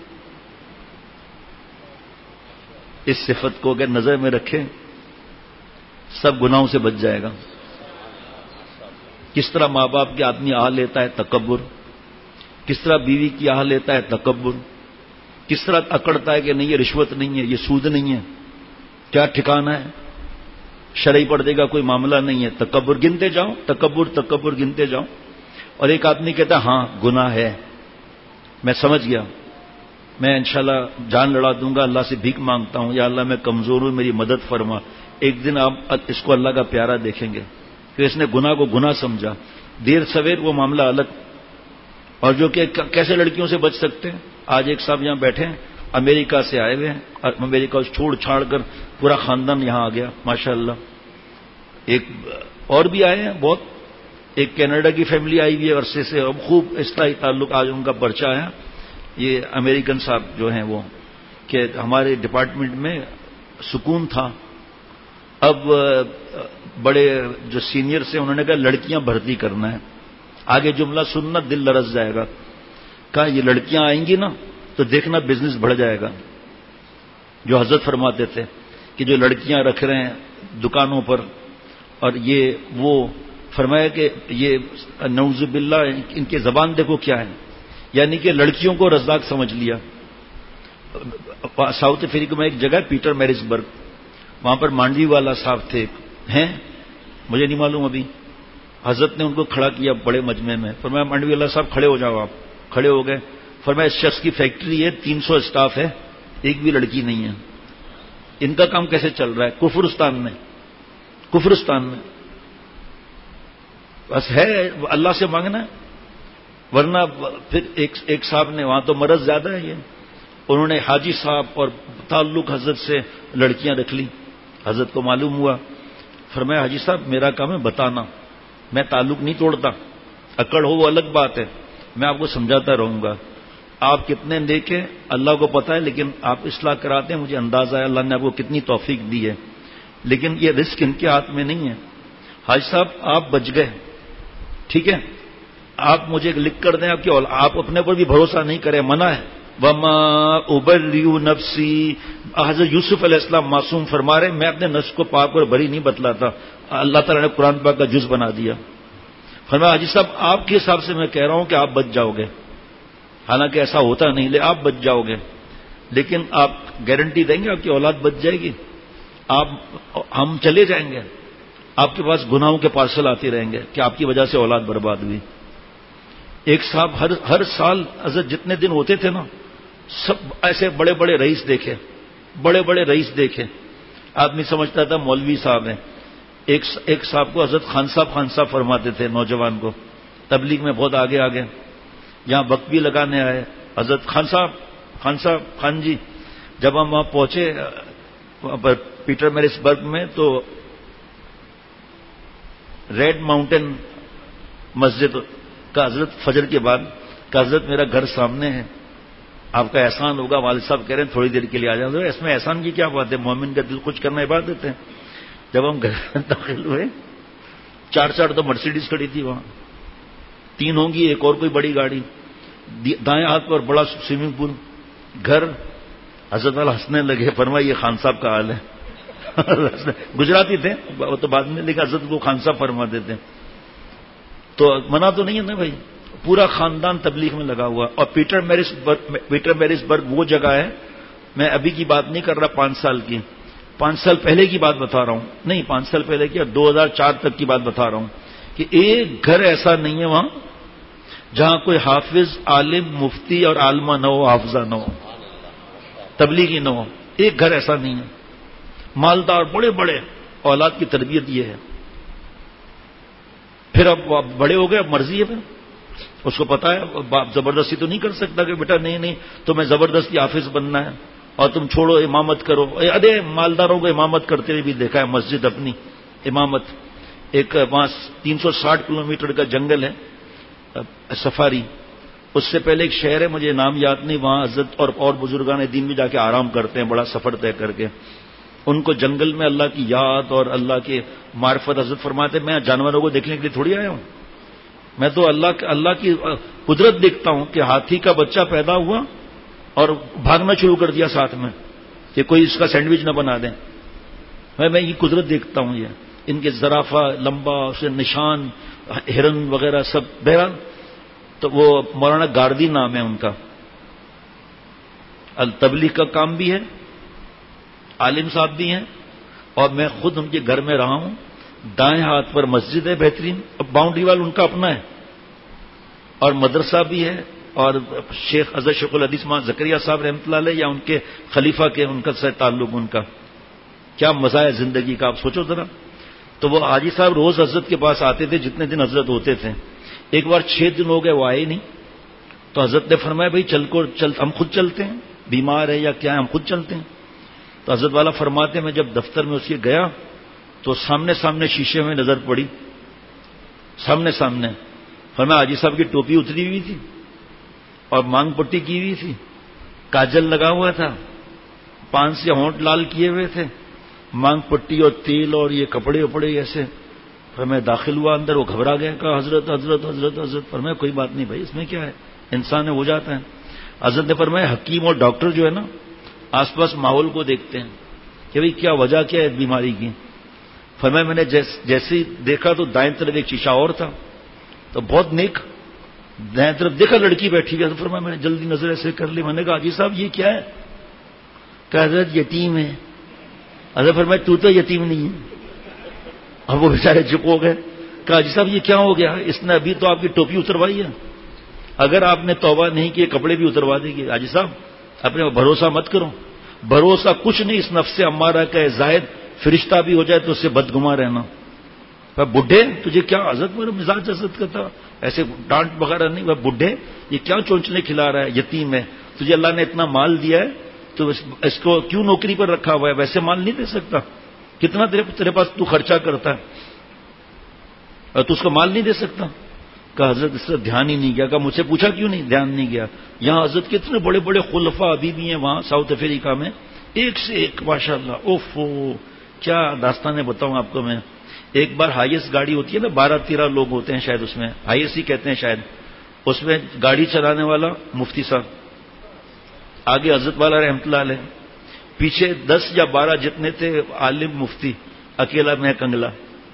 اس صفت کو اگر نظر میں رکھے، سب گناہوں سے بچ جائے گا. کس طرح ماں باپ کی آدمی آہ لیتا ہے تکبر، کس طرح بیوی کی آہ لیتا ہے تکبر، کس طرح اکڑتا ہے کہ نہیں یہ رشوت نہیں ہے، یہ سود نہیں ہے، کیا ٹھکانہ ہے، شرعی پردے کا کوئی معاملہ نہیں ہے. تکبر گنتے جاؤ، تکبر گنتے جاؤ. اور ایک آدمی کہتا ہے ہاں گناہ ہے، میں سمجھ گیا، میں انشاءاللہ جان لڑا دوں گا، اللہ سے بھیک مانگتا ہوں، یا اللہ میں کمزور ہوں میری مدد فرما. ایک دن آپ اس کو اللہ کا پیارا دیکھیں گے کہ اس نے گناہ کو گناہ سمجھا. دیر سویر وہ معاملہ الگ. اور جو کہ کیسے لڑکیوں سے بچ سکتے ہیں. آج ایک صاحب یہاں بیٹھے ہیں، امریکہ سے آئے ہوئے ہیں، امریکہ چھوڑ چھاڑ کر پورا خاندان یہاں آ گیا ماشاءاللہ. ایک اور بھی آئے ہیں بہت، ایک کینیڈا کی فیملی آئی ہوئی ہے عرصے سے، اب خوب اصلاحی تعلق آج ان کا پرچہ ہے. یہ امریکن صاحب جو ہیں وہ کہ ہمارے ڈپارٹمنٹ میں سکون تھا، اب بڑے جو سینئر سے انہوں نے کہا لڑکیاں بھرتی کرنا ہے. آگے جملہ سننا دل لرز جائے گا. کہا یہ لڑکیاں آئیں گی نا تو دیکھنا بزنس بڑھ جائے گا. جو حضرت فرماتے تھے کہ جو لڑکیاں رکھ رہے ہیں دکانوں پر، اور یہ وہ فرمایا کہ یہ نعوذ باللہ ان کی زبان دیکھو کیا ہے، یعنی کہ لڑکیوں کو رزاق سمجھ لیا. ساؤتھ افریقہ میں ایک جگہ پیٹر میرسبرگ، وہاں پر مانڈوی والا صاحب تھے ہیں، مجھے نہیں معلوم ابھی. حضرت نے ان کو کھڑا کیا بڑے مجمع میں، فرمایا مانڈوی والا صاحب کھڑے ہو جاؤ. آپ کھڑے ہو گئے. فرمایا اس شخص کی فیکٹری ہے، 300 اسٹاف ہے، ایک بھی لڑکی نہیں ہے، ان کا کام کیسے چل رہا ہے؟ کفرستان میں. کفرستان میں. بس ہے اللہ سے مانگنا ہے. ورنہ پھر ایک صاحب نے، وہاں تو مرض زیادہ ہے یہ، انہوں نے حاجی صاحب اور تعلق حضرت سے لڑکیاں رکھ لی. حضرت کو معلوم ہوا، فرمایا حاجی صاحب میرا کام ہے بتانا، میں تعلق نہیں توڑتا، اکڑ ہو وہ الگ بات ہے، میں آپ کو سمجھاتا رہوں گا. آپ کتنے نیک ہیں اللہ کو پتا ہے، لیکن آپ اصلاح کراتے ہیں، مجھے اندازہ ہے اللہ نے آپ کو کتنی توفیق دی ہے، لیکن یہ رزق ان کے ہاتھ میں نہیں ہے. حاجی صاحب آپ بچ گئے، ٹھیک ہے، آپ مجھے لکھ کر دیں آپ اپنے پر بھی بھروسہ نہیں کریں، منع ہے. وما ابرئ نفسی، حضرت یوسف علیہ السلام معصوم فرما رہے، میں اپنے نفس کو پاک اور بری نہیں بتلاتا. اللہ تعالیٰ نے قرآن پاک کا جز بنا دیا. فرمایا حاجی صاحب آپ کے حساب سے میں کہہ رہا ہوں کہ آپ بچ جاؤ گے، حالانکہ ایسا ہوتا نہیں، لے آپ بچ جاؤ گے، لیکن آپ گارنٹی دیں گے آپ کی اولاد بچ جائے گی؟ ہم چلے جائیں گے، آپ کے پاس گناہوں کے پارسل آتے رہیں گے کہ آپ کی وجہ سے اولاد برباد ہوئی. ایک صاحب ہر سال حضرت جتنے دن ہوتے تھے نا، سب ایسے بڑے بڑے رئیس دیکھے، بڑے بڑے رئیس دیکھے. آدمی سمجھتا تھا مولوی صاحب ہیں. ایک صاحب کو حضرت خان صاحب فرماتے تھے، نوجوان کو، تبلیغ میں بہت آگے آگے، یہاں وقت بھی لگانے آئے. حضرت خان جی. جب ہم وہاں پہنچے پیٹر میرس برگ میں، تو ریڈ ماؤنٹین مسجد کا حضرت فجر کے بعد کا حضرت میرا گھر سامنے ہے، آپ کا احسان ہوگا. والد صاحب کہہ رہے ہیں تھوڑی دیر کے لیے آ جاؤ. اس میں احسان کی کیا بات ہے، مومن کا دل خوش کرنا عبادت ہے. جب ہم گھر میں داخل ہوئے، 4 تو مرسیڈیز کھڑی تھی وہاں، 3 ہوں گی، ایک اور کوئی بڑی گاڑی، دائیں ہاتھ پر بڑا سوئمنگ پول، گھر. حضرت والا ہنسنے لگے، فرمایا یہ خان صاحب کا حال ہے. گجراتی تھے وہ تو بعد میں، لیکن حضرت کو خان صاحب فرماتے تھے. تو منع تو نہیں ہے نا بھائی، پورا خاندان تبلیغ میں لگا ہوا. اور پیٹر میرس برگ وہ جگہ ہے، میں ابھی کی بات نہیں کر رہا، 5 سال کی، 5 سال پہلے کی بات بتا رہا ہوں، نہیں 5 سال پہلے کی، 2004 تک کی بات بتا رہا ہوں، کہ ایک گھر ایسا نہیں ہے وہاں جہاں کوئی حافظ، عالم، مفتی اور عالمہ نہ ہو، حافظہ نہ ہو، تبلیغی نہ ہو. ایک گھر ایسا نہیں ہے. مالدار، بڑے بڑے، اولاد کی تربیت یہ ہے. پھر اب بڑے ہو گئے، اب مرضی ہے، پھر اس کو پتا ہے باپ زبردستی تو نہیں کر سکتا کہ بیٹا نہیں تمہیں زبردستی حافظ بننا ہے اور تم چھوڑو امامت کرو. ارے مالداروں کو امامت کرتے ہوئے بھی دیکھا ہے، مسجد اپنی امامت. ایک وہاں 360 کلومیٹر کا جنگل ہے سفاری، اس سے پہلے ایک شہر ہے مجھے نام یاد نہیں، وہاں حضرت اور بزرگان دین بھی جا کے آرام کرتے ہیں، بڑا سفر طے کر کے. ان کو جنگل میں اللہ کی یاد اور اللہ کے معرفت. حضرت فرماتے میں جانوروں کو دیکھنے کے لیے تھوڑی آیا ہوں، میں تو اللہ کی قدرت دیکھتا ہوں کہ ہاتھی کا بچہ پیدا ہوا اور بھاگنا شروع کر دیا ساتھ میں کہ کوئی اس کا سینڈوچ نہ بنا دیں. میں یہ قدرت دیکھتا ہوں، یہ ان کے زرافہ لمبا، اسے نشان، ہرن وغیرہ سب. بہرحال تو وہ مولانا گاردی نام ہے ان کا، تبلیغ کا کام بھی ہے، عالم صاحب بھی ہیں، اور میں خود ان کے گھر میں رہا ہوں. دائیں ہاتھ پر مسجد ہے بہترین، باؤنڈری وال ان کا اپنا ہے، اور مدرسہ بھی ہے. اور حضرت شیخ الحدیث مولانا زکریہ صاحب رحمۃ اللہ علیہ، یا ان کے خلیفہ کے ان کا سے تعلق، ان کا کیا مزہ ہے زندگی کا، آپ سوچو ذرا. تو وہ حاجی صاحب روز حضرت کے پاس آتے تھے جتنے دن حضرت ہوتے تھے. ایک بار 6 دن ہو گئے وہ آئے نہیں، تو حضرت نے فرمایا بھائی ہم خود چلتے ہیں، بیمار ہے یا کیا ہے، ہم خود چلتے ہیں. تو حضرت والا فرماتے ہیں میں جب دفتر میں اس کے گیا تو سامنے شیشے میں نظر پڑی، سامنے. فرمایا حاجی صاحب کی ٹوپی اتری ہوئی تھی اور مانگ پٹی کی ہوئی تھی، کاجل لگا ہوا تھا، 5 سے ہونٹ لال کیے ہوئے تھے، مانگ پٹی اور تیل اور یہ کپڑے وپڑے ایسے. فرمایا داخل ہوا اندر، وہ گھبرا گیا، کہا حضرت. فرمایا کوئی بات نہیں بھائی، اس میں کیا ہے، انسان ہے ہو جاتا ہے. حضرت نے فرمایا حکیم اور ڈاکٹر جو ہے نا، آس پاس ماحول کو دیکھتے ہیں کہ بھئی کیا وجہ کیا ہے بیماری کی. فرمایا میں نے جیسے ہی دیکھا تو دائیں طرف ایک شیشہ اور تھا، تو بہت نیک، دائیں طرف دیکھا لڑکی بیٹھی ہوئی. فرمایا میں نے جلدی نظر ایسے کر لی. میں نے کہا حاجی صاحب یہ کیا ہے؟ کہ حضرت یتیم ہے. حضرت فرمایا تو یتیم نہیں ہے. اور وہ بیچارے چپ ہو گئے. کہا حاجی صاحب یہ کیا ہو گیا؟ اس نے ابھی تو آپ کی ٹوپی اتروائی ہے، اگر آپ نے توبہ نہیں کی کپڑے بھی اتروا دے گی. حاجی صاحب اپنے بھروسہ مت کرو، بھروسہ کچھ نہیں اس نفس امارہ کا زائد فرشتہ بھی ہو جائے تو اس سے بدگما رہنا. بڈھے تجھے کیا حضرت میرا مزاج حضرت کا تھا, ایسے ڈانٹ وغیرہ نہیں. وہ بڈھے یہ کیا چونچلے کھلا رہا ہے, یتیم ہے, تجھے اللہ نے اتنا مال دیا ہے تو اس کو کیوں نوکری پر رکھا ہوا ہے, ویسے مال نہیں دے سکتا, کتنا تیرے پاس تو خرچہ کرتا ہے اور تو اس کو مال نہیں دے سکتا. کہا حضرت اس کا دھیان ہی نہیں گیا. کہا مجھ سے پوچھا کیوں نہیں, دھیان نہیں گیا. یہاں حضرت کے اتنے بڑے بڑے خلفاء ابھی بھی ہیں وہاں ساؤتھ افریقہ میں, ایک سے ایک ماشاءاللہ. اوفو کیا داستانیں بتاؤں آپ کو میں. ایک بار ہائیسٹ گاڑی ہوتی ہے نا, 12-13 لوگ ہوتے ہیں شاید, اس میں ہائیسٹ ہی کہتے ہیں شاید, اس میں گاڑی چلانے والا مفتی صاحب, آگے حضرت والا رحمت اللہ علیہ, پیچھے 10 یا 12 جتنے تھے عالم مفتی, اکیلا میں کنگلا.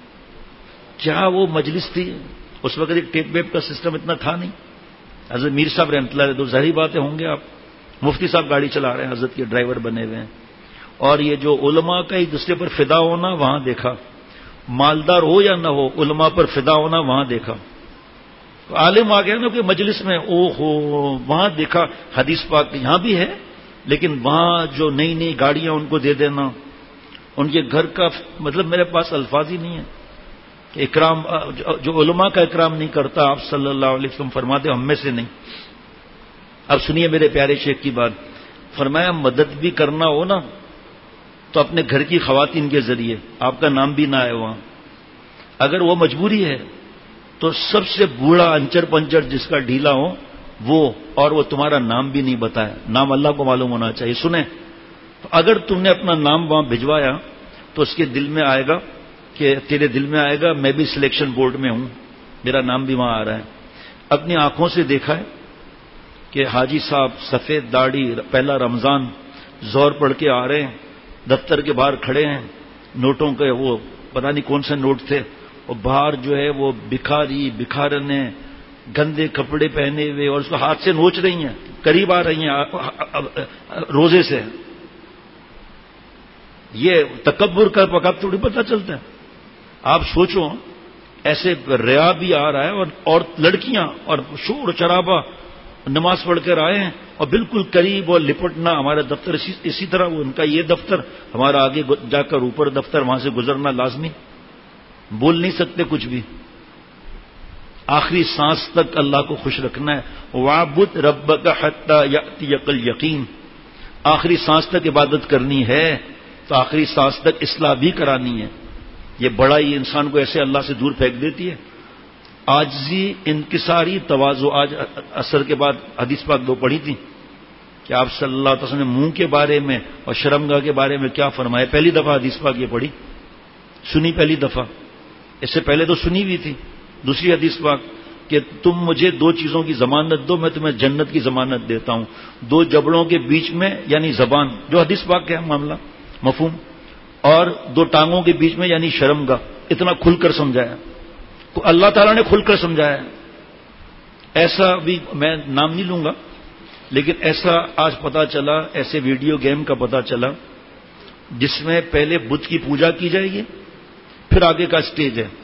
کیا وہ مجلس تھی. اس وقت ایک ٹیپ ویپ کا سسٹم اتنا تھا نہیں. حضرت میر صاحب رحمت اللہ علیہ, تو ظاہری باتیں ہوں گے آپ, مفتی صاحب گاڑی چلا رہے ہیں, حضرت کے ڈرائیور بنے ہوئے ہیں. اور یہ جو علماء کا ایک دوسرے پر فدا ہونا وہاں دیکھا, مالدار ہو یا نہ ہو علماء پر فدا ہونا وہاں دیکھا. عالم آ گیا نا کہ مجلس میں, او ہو وہاں دیکھا. حدیث پاک یہاں بھی ہے لیکن وہاں جو نئی نئی گاڑیاں ان کو دے دینا, ان کے گھر کا مطلب میرے پاس الفاظ ہی نہیں ہے. اکرام جو علماء کا اکرام نہیں کرتا, آپ صلی اللہ علیہ وسلم فرماتے ہم میں سے نہیں. اب سنیے میرے پیارے شیخ کی بات. فرمایا مدد بھی کرنا ہو نا تو اپنے گھر کی خواتین کے ذریعے, آپ کا نام بھی نہ آئے وہاں. اگر وہ مجبوری ہے تو سب سے بوڑھا انچر پنچر جس کا ڈھیلا ہو وہ, اور وہ تمہارا نام بھی نہیں بتایا, نام اللہ کو معلوم ہونا چاہیے. سنیں, اگر تم نے اپنا نام وہاں بھجوایا تو اس کے دل میں آئے گا کہ تیرے دل میں آئے گا میں بھی سلیکشن بورڈ میں ہوں, میرا نام بھی وہاں آ رہا ہے. اپنی آنکھوں سے دیکھا ہے کہ حاجی صاحب سفید داڑھی, پہلا رمضان, زور پڑھ کے آ رہے ہیں, دفتر کے باہر کھڑے ہیں, نوٹوں کے وہ پتہ نہیں کون سے نوٹ تھے, اور باہر جو ہے وہ بکھارنے گندے کپڑے پہنے ہوئے, اور اس کو ہاتھ سے نوچ رہی ہیں, قریب آ رہی ہیں روزے سے. یہ تکبر کا وقت تھوڑی پتہ چلتا ہے. آپ سوچو, ایسے ریا بھی آ رہا ہے, اور لڑکیاں اور شور شرابہ نماز پڑھ کر آئے ہیں, اور بالکل قریب اور لپٹنا. ہمارا دفتر اسی طرح, ان کا یہ دفتر, ہمارا آگے جا کر اوپر دفتر, وہاں سے گزرنا لازمی, بول نہیں سکتے کچھ بھی. آخری سانس تک اللہ کو خوش رکھنا ہے. وَاعْبُدْ رَبَّكَ حَتَّى يَأْتِيَكَ الْيَقِينُ. آخری سانس تک عبادت کرنی ہے تو آخری سانس تک اصلاح بھی کرانی ہے. یہ بڑائی انسان کو ایسے اللہ سے دور پھینک دیتی ہے. عاجزی, انکساری, تواضع. آج عصر کے بعد حدیث پاک 2 پڑھی تھی کہ آپ صلی اللہ علیہ وسلم نے منہ کے بارے میں اور شرمگاہ کے بارے میں کیا فرمایا. پہلی دفعہ حدیث پاک یہ پڑھی, سنی پہلی دفعہ, اس سے پہلے تو سنی بھی تھی. دوسری حدیث پاک کہ تم مجھے 2 چیزوں کی ضمانت دو, میں تمہیں جنت کی ضمانت دیتا ہوں. 2 جبڑوں کے بیچ میں یعنی زبان, جو حدیث پاک کا ہے معاملہ مفہوم, اور 2 ٹانگوں کے بیچ میں یعنی شرمگاہ. اتنا کھل کر سمجھایا, اللہ تعالیٰ نے کھل کر سمجھایا. ایسا بھی میں نام نہیں لوں گا, لیکن ایسا آج پتا چلا, ایسے ویڈیو گیم کا پتا چلا جس میں پہلے بت کی پوجا کی جائے گی, پھر آگے کا سٹیج ہے.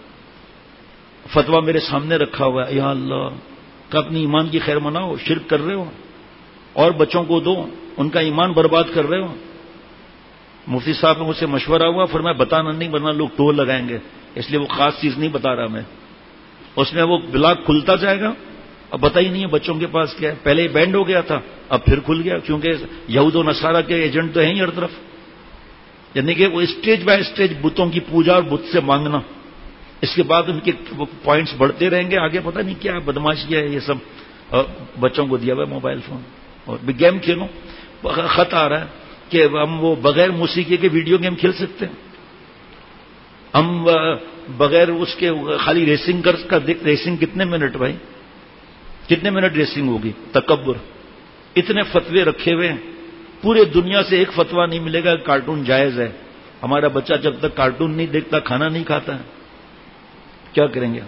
فتویٰ میرے سامنے رکھا ہوا ہے, یا اللہ کہ اپنی ایمان کی خیر مناؤ, شرک کر رہے ہو, اور بچوں کو دو, ان کا ایمان برباد کر رہے ہو. مفتی صاحب نے مجھ سے مشورہ ہوا, فرمایا بتانا نہیں ورنہ لوگ ٹول لگائیں گے, اس لیے وہ خاص چیز نہیں بتا رہا میں. اس میں وہ بلاک کھلتا جائے گا, اب بتا ہی نہیں ہے بچوں کے پاس کیا ہے. پہلے ہی بینڈ ہو گیا تھا, اب پھر کھل گیا, کیونکہ یہود و نصارہ کے ایجنٹ تو ہیں ہی ہر طرف. یعنی کہ وہ اسٹیج بائی اسٹیج بتوں کی پوجا اور بت سے مانگنا, اس کے بعد ان کے پوائنٹس بڑھتے رہیں گے. آگے پتہ نہیں کیا بدماشی ہے یہ سب. بچوں کو دیا ہوا موبائل فون, اور گیم کھیلو. خط آ رہا ہے کہ ہم وہ بغیر موسیقی کے ویڈیو گیم کھیل سکتے ہیں, ہم بغیر اس کے خالی ریسنگ کا ریسنگ کتنے منٹ بھائی, کتنے منٹ ریسنگ ہوگی. تکبر. اتنے فتوے رکھے ہوئے ہیں, پورے دنیا سے ایک فتویٰ نہیں ملے گا کارٹون جائز ہے. ہمارا بچہ جب تک کارٹون نہیں دیکھتا کھانا نہیں کھاتا ہے. کیا کریں گے.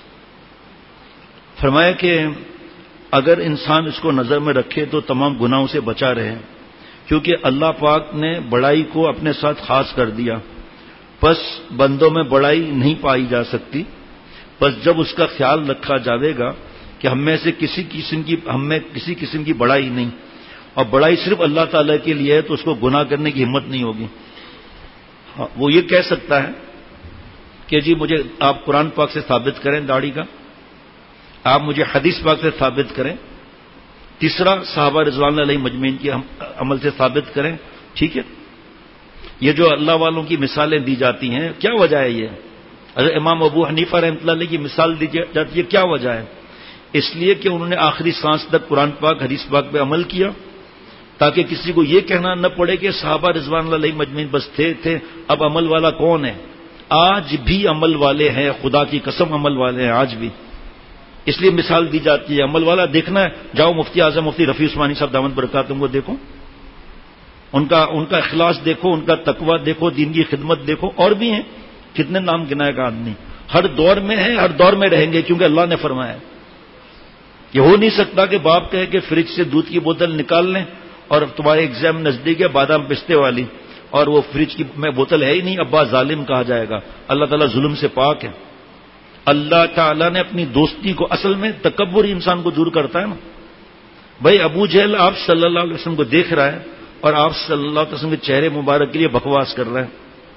فرمایا کہ اگر انسان اس کو نظر میں رکھے تو تمام گناہوں سے بچا رہے, کیونکہ اللہ پاک نے بڑائی کو اپنے ساتھ خاص کر دیا. پس بندوں میں بڑائی نہیں پائی جا سکتی. پس جب اس کا خیال رکھا جاوے گا کہ ہم میں کسی قسم کی بڑائی نہیں, اور بڑائی صرف اللہ تعالیٰ کے لیے ہے, تو اس کو گناہ کرنے کی ہمت نہیں ہوگی. وہ یہ کہہ سکتا ہے کہ جی مجھے آپ قرآن پاک سے ثابت کریں داڑھی کا، آپ مجھے حدیث پاک سے ثابت کریں، تیسرا صحابہ رضوان اللہ علیہ مجمعین کی عمل سے ثابت کریں. ٹھیک ہے، یہ جو اللہ والوں کی مثالیں دی جاتی ہیں کیا وجہ ہے؟ یہ حضرت امام ابو حنیفہ رحمۃ اللہ علیہ کی مثال دی جاتی ہے، کیا وجہ ہے؟ اس لیے کہ انہوں نے آخری سانس تک قرآن پاک حدیث پاک پہ عمل کیا، تاکہ کسی کو یہ کہنا نہ پڑے کہ صحابہ رضوان اللہ علیہ مجمعین بس تھے، اب عمل والا کون ہے؟ آج بھی عمل والے ہیں، خدا کی قسم عمل والے ہیں آج بھی. اس لیے مثال دی جاتی ہے. عمل والا دیکھنا ہے، جاؤ مفتی اعظم مفتی رفیع عثمانی صاحب دامت برکاتہم کو دیکھو، ان کا اخلاص دیکھو، ان کا تقوی دیکھو، دین کی خدمت دیکھو. اور بھی ہیں، کتنے نام گنائے گا آدمی. ہر دور میں ہیں، ہر دور میں رہیں گے، کیونکہ اللہ نے فرمایا. یہ ہو نہیں سکتا کہ باپ کہے کہ فریج سے دودھ کی بوتل نکال لیں اور تمہارے ایگزام نزدیک ہے بادام پستے والی، اور وہ فریج کی میں بوتل ہے ہی نہیں، ابا ظالم کہا جائے گا. اللہ تعالیٰ ظلم سے پاک ہے. اللہ تعالیٰ نے اپنی دوستی کو، اصل میں تکبر انسان کو دور کرتا ہے نا. بھائی ابو جہل آپ صلی اللہ علیہ وسلم کو دیکھ رہا ہے اور آپ صلی اللہ علیہ وسلم کے چہرے مبارک کے لیے بکواس کر رہا ہے.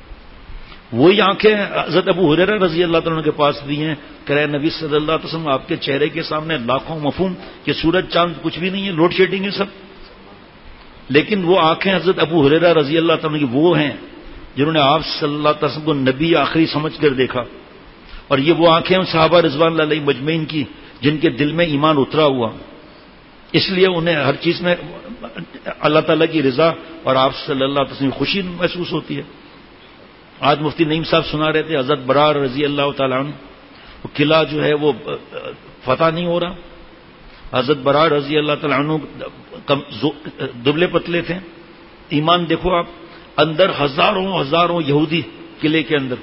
وہی آنکھیں حضرت ابو ہریرہ رضی اللہ تعالیٰ کے پاس بھی ہیں، کہہ رہے نبی صلی اللہ علیہ وسلم آپ کے چہرے کے سامنے لاکھوں مفہوم کہ سورج چاند کچھ بھی نہیں ہے، لوڈ شیڈنگ ہے سب. لیکن وہ آنکھیں حضرت ابو ہریرہ رضی اللہ تعالیٰ کی وہ ہیں جنہوں نے آپ صلی اللہ علیہ وسلم کو نبی آخری سمجھ کر دیکھا. اور یہ وہ آنکھیں صحابہ رضوان اللہ علیہ مجمعین کی جن کے دل میں ایمان اترا ہوا، اس لیے انہیں ہر چیز میں اللہ تعالیٰ کی رضا اور آپ صلی اللہ علیہ وسلم کی خوشی محسوس ہوتی ہے. آج مفتی نعیم صاحب سنا رہے تھے حضرت برار رضی اللہ تعالیٰ عنہ، وہ قلعہ جو ہے وہ فتح نہیں ہو رہا. حضرت برار رضی اللہ تعالیٰ عنہ دبلے پتلے تھے. ایمان دیکھو آپ، اندر ہزاروں یہودی قلعے کے اندر،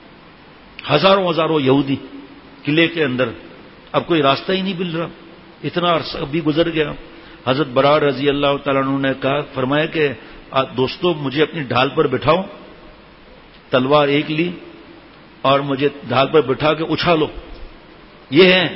ہزاروں یہودی قلعے کے اندر. اب کوئی راستہ ہی نہیں مل رہا، اتنا عرصہ بھی گزر گیا. حضرت برار رضی اللہ تعالیٰ عنہ نے فرمایا کہ دوستو مجھے اپنی ڈھال پر بٹھاؤ. تلوار ایک لی اور مجھے ڈھال پر بٹھا کے اچھالو. یہ ہیں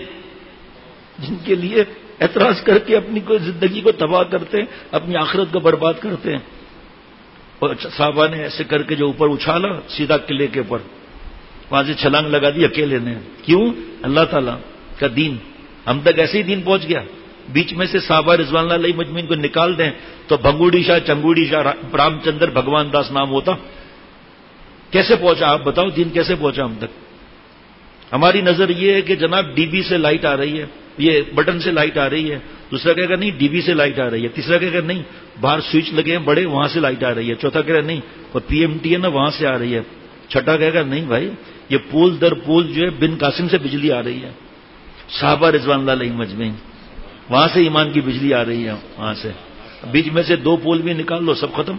جن کے لیے اعتراض کر کے اپنی کوئی زندگی کو تباہ کرتے ہیں، اپنی آخرت کو برباد کرتے ہیں. اور صحابہ نے ایسے کر کے جو اوپر اچھالا سیدھا قلعے کے اوپر، وہاں سے چھلانگ لگا دی اکیلے نے. کیوں؟ اللہ تعالیٰ کا دین ہم تک ایسے ہی دین پہنچ گیا. بیچ میں سے صحابہ رضوان اللہ علیہ مجمعین کو نکال دیں تو بھنگوڑی شاہ، چنگوڑی شاہ، رام چندر بھگوان داس نام ہوتا. کیسے پہنچا آپ بتاؤ؟ دین کیسے پہنچا ہم تک؟ ہماری نظر یہ ہے کہ جناب ڈی بی سے لائٹ آ رہی ہے، یہ بٹن سے لائٹ آ رہی ہے. دوسرا کہے گا نہیں ڈی بی سے لائٹ آ رہی ہے. تیسرا کہے گا نہیں باہر سوئچ لگے ہیں بڑے وہاں سے لائٹ آ رہی ہے. چوتھا کہے گا نہیں اور پی ایم ٹی ہے نا وہاں سے آ رہی ہے. چھٹا کہے گا نہیں بھائی یہ پول در پول جو ہے بن قاسم سے بجلی آ رہی ہے. صحابہ رضوان اللہ علیہ مجمعین وہاں سے ایمان کی بجلی آ رہی ہے. وہاں سے بیچ میں سے دو پول بھی نکال لو سب ختم.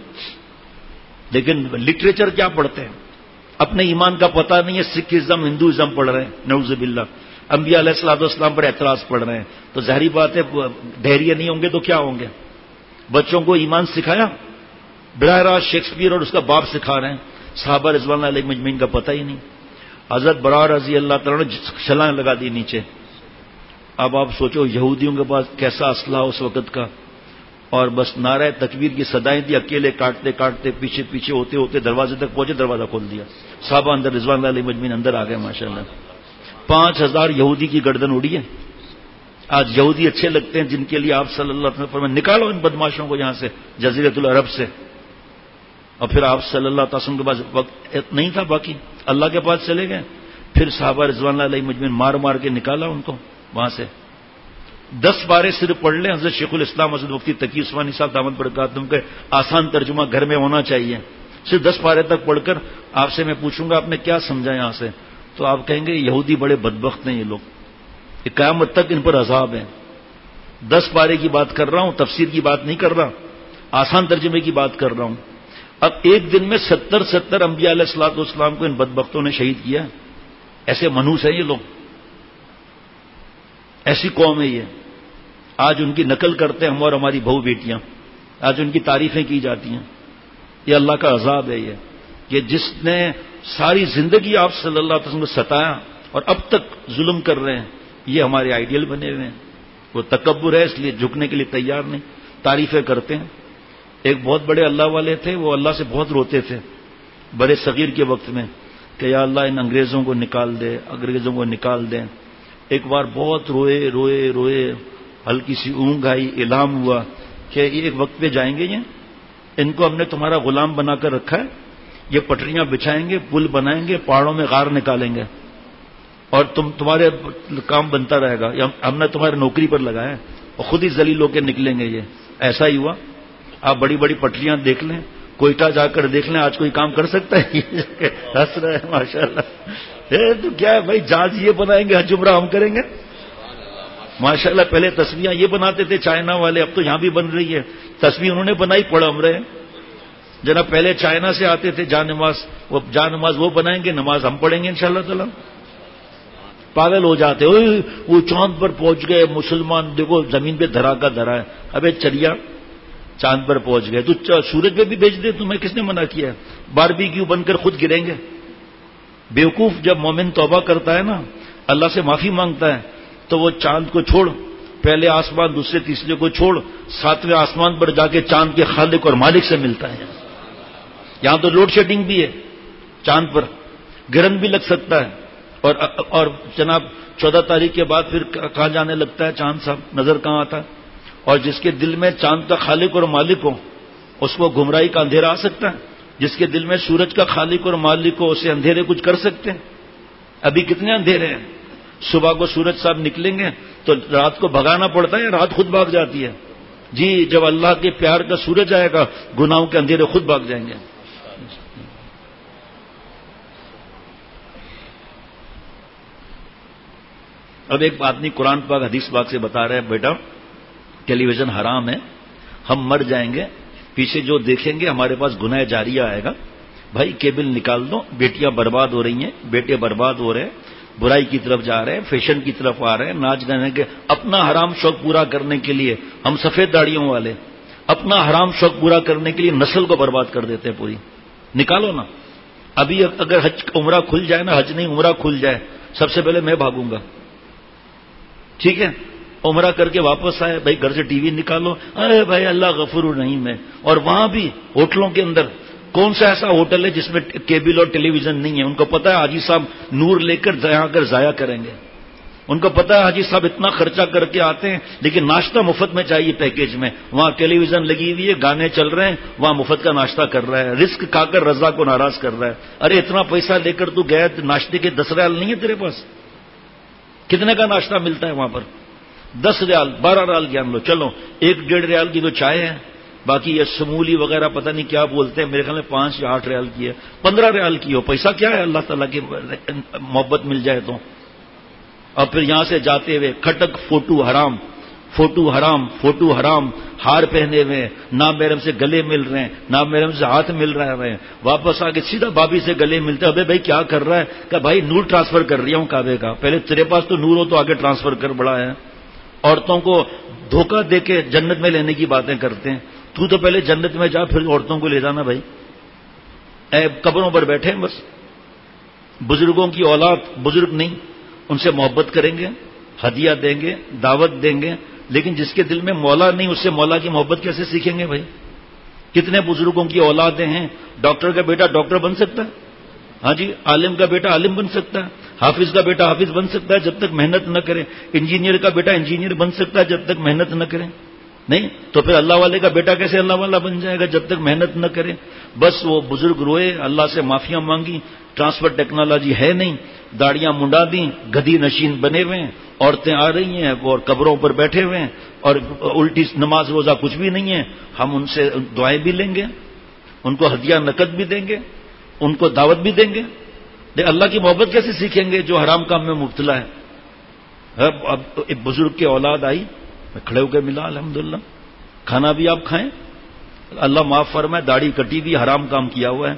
لیکن لٹریچر کیا پڑھتے ہیں؟ اپنے ایمان کا پتہ نہیں ہے. سکھ ازم ہندوازم پڑھ رہے ہیں نعوذ باللہ. انبیاء علیہ الصلوۃ والسلام پر اعتراض پڑھ رہے ہیں. تو ظاہری بات ہے ڈھیریے نہیں ہوں گے تو کیا ہوں گے؟ بچوں کو ایمان سکھایا براہ راست شیکسپیئر اور اس کا باپ سکھا رہے ہیں. صحابہ رضوان اللہ علیہ مجمعین کا پتہ ہی نہیں. حضرت برار رضی اللہ تعالیٰ نے چھلانگ لگا دی نیچے. اب آپ سوچو یہودیوں کے پاس کیسا اسلحہ اس وقت کا، اور بس نعرہ تکبیر کی صدائیں دی. اکیلے کاٹتے کاٹتے پیچھے پیچھے ہوتے ہوتے دروازے تک پہنچے، دروازہ کھول دیا. صحابہ اندر رضوان اللہ علیہ مجمعین اندر آ گئے. ماشاءاللہ 5000 یہودی کی گردن اڑی ہے. آج یہودی اچھے لگتے ہیں جن کے لیے آپ صلی اللہ علیہ وسلم فرمائے نکالو ان بدماشوں کو یہاں سے جزیرۃ العرب سے. اور پھر آپ صلی اللہ علیہ وسلم کے پاس وقت نہیں تھا باقی، اللہ کے پاس چلے گئے. پھر صحابہ رضوان اللہ علیہ مجمعین مار مار کے نکالا ان کو وہاں سے. 10 بارے صرف پڑھ لیں. حضرت شیخ الاسلام حضرت مفتی تقی عثمانی صاحب دامت برکاتہم کے آسان ترجمہ گھر میں ہونا چاہیے. صرف 10 بارے تک پڑھ کر آپ سے میں پوچھوں گا آپ نے کیا سمجھا یہاں سے، تو آپ کہیں گے یہودی بڑے بدبخت ہیں یہ لوگ، یہ قیامت تک ان پر عذاب ہے. 10 بارے کی بات کر رہا ہوں، تفسیر کی بات نہیں کر رہا، آسان ترجمے کی بات کر رہا ہوں. اب ایک دن میں 70 انبیاء علیہ الصلوۃ والسلام کو ان بدبختوں نے شہید کیا. ایسے منحوس ہیں یہ لوگ، ایسی قوم ہے یہ. آج ان کی نقل کرتے ہیں ہم اور ہماری بہو بیٹیاں، آج ان کی تعریفیں کی جاتی ہیں. یہ اللہ کا عذاب ہے یہ کہ جس نے ساری زندگی آپ صلی اللہ علیہ وسلم کو ستایا اور اب تک ظلم کر رہے ہیں، یہ ہمارے آئیڈیل بنے ہوئے ہیں. وہ تکبر ہے اس لیے جھکنے کے لیے تیار نہیں، تعریفیں کرتے ہیں. ایک بہت بڑے اللہ والے تھے، وہ اللہ سے بہت روتے تھے برے صغیر کے وقت میں کہ یا اللہ ان انگریزوں کو نکال دے، انگریزوں کو نکال دیں. ایک بار بہت روئے روئے روئے، ہلکی سی اونگ آئی، الہام ہوا کہ یہ ایک وقت پہ جائیں گے، یہ ان کو ہم نے تمہارا غلام بنا کر رکھا ہے، یہ پٹریاں بچھائیں گے، پل بنائیں گے، پہاڑوں میں غار نکالیں گے اور تمہارے کام بنتا رہے گا، ہم نے تمہاری نوکری پر لگایا ہے اور خود ہی ذلیل ہو کے نکلیں گے. یہ ایسا ہی ہوا. آپ بڑی بڑی پٹریاں دیکھ لیں، کوئٹہ جا کر دیکھ لیں، آج کوئی کام کر سکتا ہے؟ ہنس رہے ہیں ماشاء اللہ. تو کیا ہے بھائی، جہاز یہ بنائیں گے، حج عمرہ ہم کریں گے ماشاء اللہ. پہلے تصویریں یہ بناتے تھے چائنا والے، اب تو یہاں بھی بن رہی ہے. تصویر انہوں نے بنائی، پڑھ ہم رہے. جناب پہلے چائنا سے آتے تھے جا نماز وہ بنائیں گے، نماز ہم پڑھیں گے انشاءاللہ تعالی. پاگل ہو جاتے، وہ چاند پر پہنچ گئے مسلمان، دیکھو زمین پہ دھرا کا دھرا ہے. ابے چلیا، چاند پر پہنچ گئے تو سورج پہ بھی بھیج دے، تمہیں کس نے منع کیا ہے؟ باربیکیو بن کر خود گریں گے. بیوقوف. جب مومن توبہ کرتا ہے نا، اللہ سے معافی مانگتا ہے، تو وہ چاند کو چھوڑ، پہلے آسمان دوسرے تیسرے کو چھوڑ، 7ویں آسمان پر جا کے چاند کے خالق اور مالک سے ملتا ہے. یہاں تو لوڈ شیڈنگ بھی ہے، چاند پر گرن بھی لگ سکتا ہے. اور جناب 14 تاریخ کے بعد پھر کہاں جانے لگتا ہے چاند صاحب، نظر کہاں آتا ہے؟ اور جس کے دل میں چاند کا خالق اور مالک ہو، اس کو گمراہی کا اندھیرا آ سکتا ہے. جس کے دل میں سورج کا خالق اور مالک ہو، اسے اندھیرے کچھ کر سکتے ہیں؟ ابھی کتنے اندھیرے ہیں. صبح کو سورج صاحب نکلیں گے تو رات کو بھگانا پڑتا ہے، رات خود بھاگ جاتی ہے. جی جب اللہ کے پیار کا سورج آئے گا، گناہوں کے اندھیرے خود بھاگ جائیں گے. اب ایک آدمی قرآن پاک حدیث پاک سے بتا رہے ہیں، بیٹا ٹیلی ویژن حرام ہے، ہم مر جائیں گے، پیچھے جو دیکھیں گے ہمارے پاس گناہ جاریہ آئے گا. بھائی کیبل نکال دو، بیٹیاں برباد ہو رہی ہیں، بیٹے برباد ہو رہے ہیں، برائی کی طرف جا رہے ہیں، فیشن کی طرف آ رہے ہیں، ناچ گانے کے اپنا حرام شوق پورا کرنے کے لیے. ہم سفید داڑیوں والے اپنا حرام شوق پورا کرنے کے لیے نسل کو برباد کر دیتے ہیں پوری. نکالو نا. ابھی اگر حج عمرہ کھل جائے نا، حج نہیں عمرہ کھل جائے، سب سے پہلے میں بھاگوں گا. ٹھیک ہے، عمرہ کر کے واپس آئے، بھائی گھر سے ٹی وی نکالو، ارے بھائی اللہ غفور الرحیم ہے. اور وہاں بھی ہوٹلوں کے اندر کون سا ایسا ہوٹل ہے جس میں کیبل اور ٹیلی ویژن نہیں ہے؟ ان کو پتا ہے حاجی صاحب نور لے کر یہاں کر ضائع کریں گے. ان کو پتا ہے حاجی صاحب اتنا خرچہ کر کے آتے ہیں، لیکن ناشتہ مفت میں چاہیے پیکیج میں. وہاں ٹیلی ویژن لگی ہوئی ہے، گانے چل رہے ہیں، وہاں مفت کا ناشتہ کر رہا ہے، رزق کھا کر رضا کو ناراض کر رہا ہے. ارے اتنا پیسہ لے کر تو گیا، ناشتے کے 10 ریال نہیں ہے تیرے پاس؟ کتنے کا ناشتہ ملتا ہے وہاں پر؟ 10 ریال 12 ریال جان لو، چلو 1-1.5 ریال کی تو چائے ہے، باقی یہ سمولی وغیرہ پتہ نہیں کیا بولتے ہیں، میرے خیال میں 5 یا 8 ریال کی ہے، 15 ریال کی ہو. پیسہ کیا ہے؟ اللہ تعالیٰ کی محبت مل جائے تو. اور پھر یہاں سے جاتے ہوئے کھٹک فوٹو حرام، فوٹو حرام، فوٹو حرام، ہار پہنے ہوئے، نامحرم سے گلے مل رہے ہیں، نامحرم سے ہاتھ مل رہے ہیں، واپس آ کے سیدھا بھابھی سے گلے ملتے ہیں. ابے بھائی کیا کر رہا ہے؟ کہ بھائی نور ٹرانسفر کر رہی ہوں کعبے کا. پہلے تیرے پاس تو نور ہو تو آگے ٹرانسفر کر، بڑا ہے. عورتوں کو دھوکہ دے کے جنت میں لینے کی باتیں کرتے ہیں. تو پہلے جنت میں جا، پھر عورتوں کو لے جانا. بھائی قبروں پر بیٹھے ہیں بس. بزرگوں کی اولاد بزرگ نہیں، ان سے محبت کریں گے، ہدیہ دیں گے، دعوت دیں گے، لیکن جس کے دل میں مولا نہیں، اس سے مولا کی محبت کیسے سیکھیں گے؟ بھائی کتنے بزرگوں کی اولادیں ہیں. ڈاکٹر کا بیٹا ڈاکٹر بن سکتا ہے، ہاں جی، عالم کا بیٹا عالم بن سکتا ہے، حافظ کا بیٹا حافظ بن سکتا ہے جب تک محنت نہ کرے، انجینئر کا بیٹا انجینئر بن سکتا ہے جب تک محنت نہ کرے. نہیں تو پھر اللہ والے کا بیٹا کیسے اللہ والا بن جائے گا جب تک محنت نہ کرے؟ بس وہ بزرگ روئے، اللہ سے معافیاں مانگی، ٹرانسفر ٹیکنالوجی ہے نہیں، داڑیاں منڈا دیں، گدھی نشین بنے ہوئے ہیں، عورتیں آ رہی ہیں اور قبروں پر بیٹھے ہوئے ہیں، اور الٹی نماز روزہ کچھ بھی نہیں ہے. ہم ان سے دعائیں بھی لیں گے، ان کو ہدیہ نقد بھی دیں گے، ان کو دعوت بھی دیں گے. اللہ کی محبت کیسے سیکھیں گے جو حرام کام میں مبتلا ہے؟ اب ایک بزرگ کی اولاد آئی، میں کھڑے ہو کے ملا، الحمدللہ. کھانا بھی آپ کھائیں، اللہ معاف فرمائے، داڑھی کٹی بھی، حرام کام کیا ہوا ہے.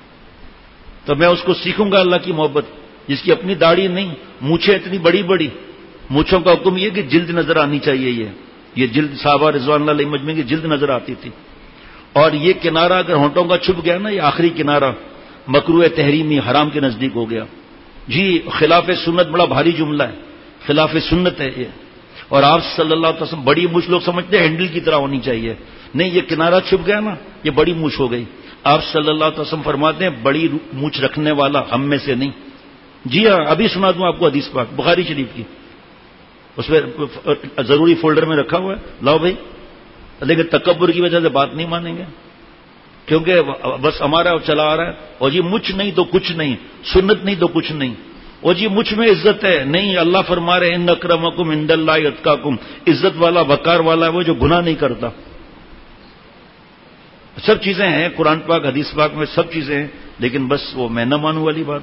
تو میں اس کو سیکھوں گا اللہ کی محبت. جس کی اپنی داڑھی نہیں، مونچھیں اتنی بڑی بڑی، مونچھوں کا حکم یہ کہ جلد نظر آنی چاہیے. یہ جلد صحابہ رضوان اللہ علیہ مجمعین کی جلد نظر آتی تھی. اور یہ کنارہ اگر ہونٹوں کا چھپ گیا نا، یہ آخری کنارہ مکروہ تحریمی حرام کے نزدیک ہو گیا. جی خلاف سنت بڑا بھاری جملہ ہے، خلاف سنت ہے یہ. اور آپ صلی اللہ علیہ وسلم، بڑی مونچھ لوگ سمجھتے ہیں ہینڈل کی طرح ہونی چاہیے، نہیں، یہ کنارہ چھپ گیا نا، یہ بڑی مونچھ ہو گئی. آپ صلی اللہ علیہ وسلم فرماتے ہیں بڑی مونچھ رکھنے والا ہم میں سے نہیں. جی ہاں، ابھی سنا دوں آپ کو حدیث پاک بخاری شریف کی، اس میں ضروری فولڈر میں رکھا ہوا ہے، لاؤ بھائی. لیکن تکبر کی وجہ سے بات نہیں مانیں گے، کیونکہ بس ہمارا چلا آ رہا ہے. اور جی مجھ نہیں تو کچھ نہیں، سنت نہیں تو کچھ نہیں. اور جی مجھ میں عزت ہے نہیں، اللہ فرما رہے ان اکرمکم عند اللہ اتقاکم، عزت والا وقار والا ہے وہ جو گناہ نہیں کرتا. سب چیزیں ہیں قرآن پاک حدیث پاک میں، سب چیزیں ہیں، لیکن بس وہ میں نہ مانوں والی بات.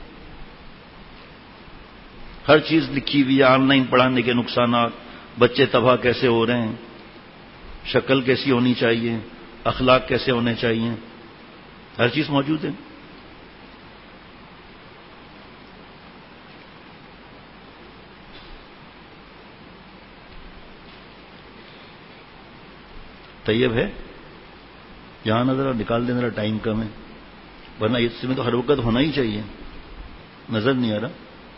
ہر چیز لکھی ہوئی ہے، آن لائن پڑھانے کے نقصانات، بچے تباہ کیسے ہو رہے ہیں، شکل کیسی ہونی چاہیے، اخلاق کیسے ہونے چاہیے، ہر چیز موجود ہے. طیب ہے یہاں نظر نکال دیں، ذرا ٹائم کم ہے، ورنہ اس میں تو ہر وقت ہونا ہی چاہیے. نظر نہیں آ رہا،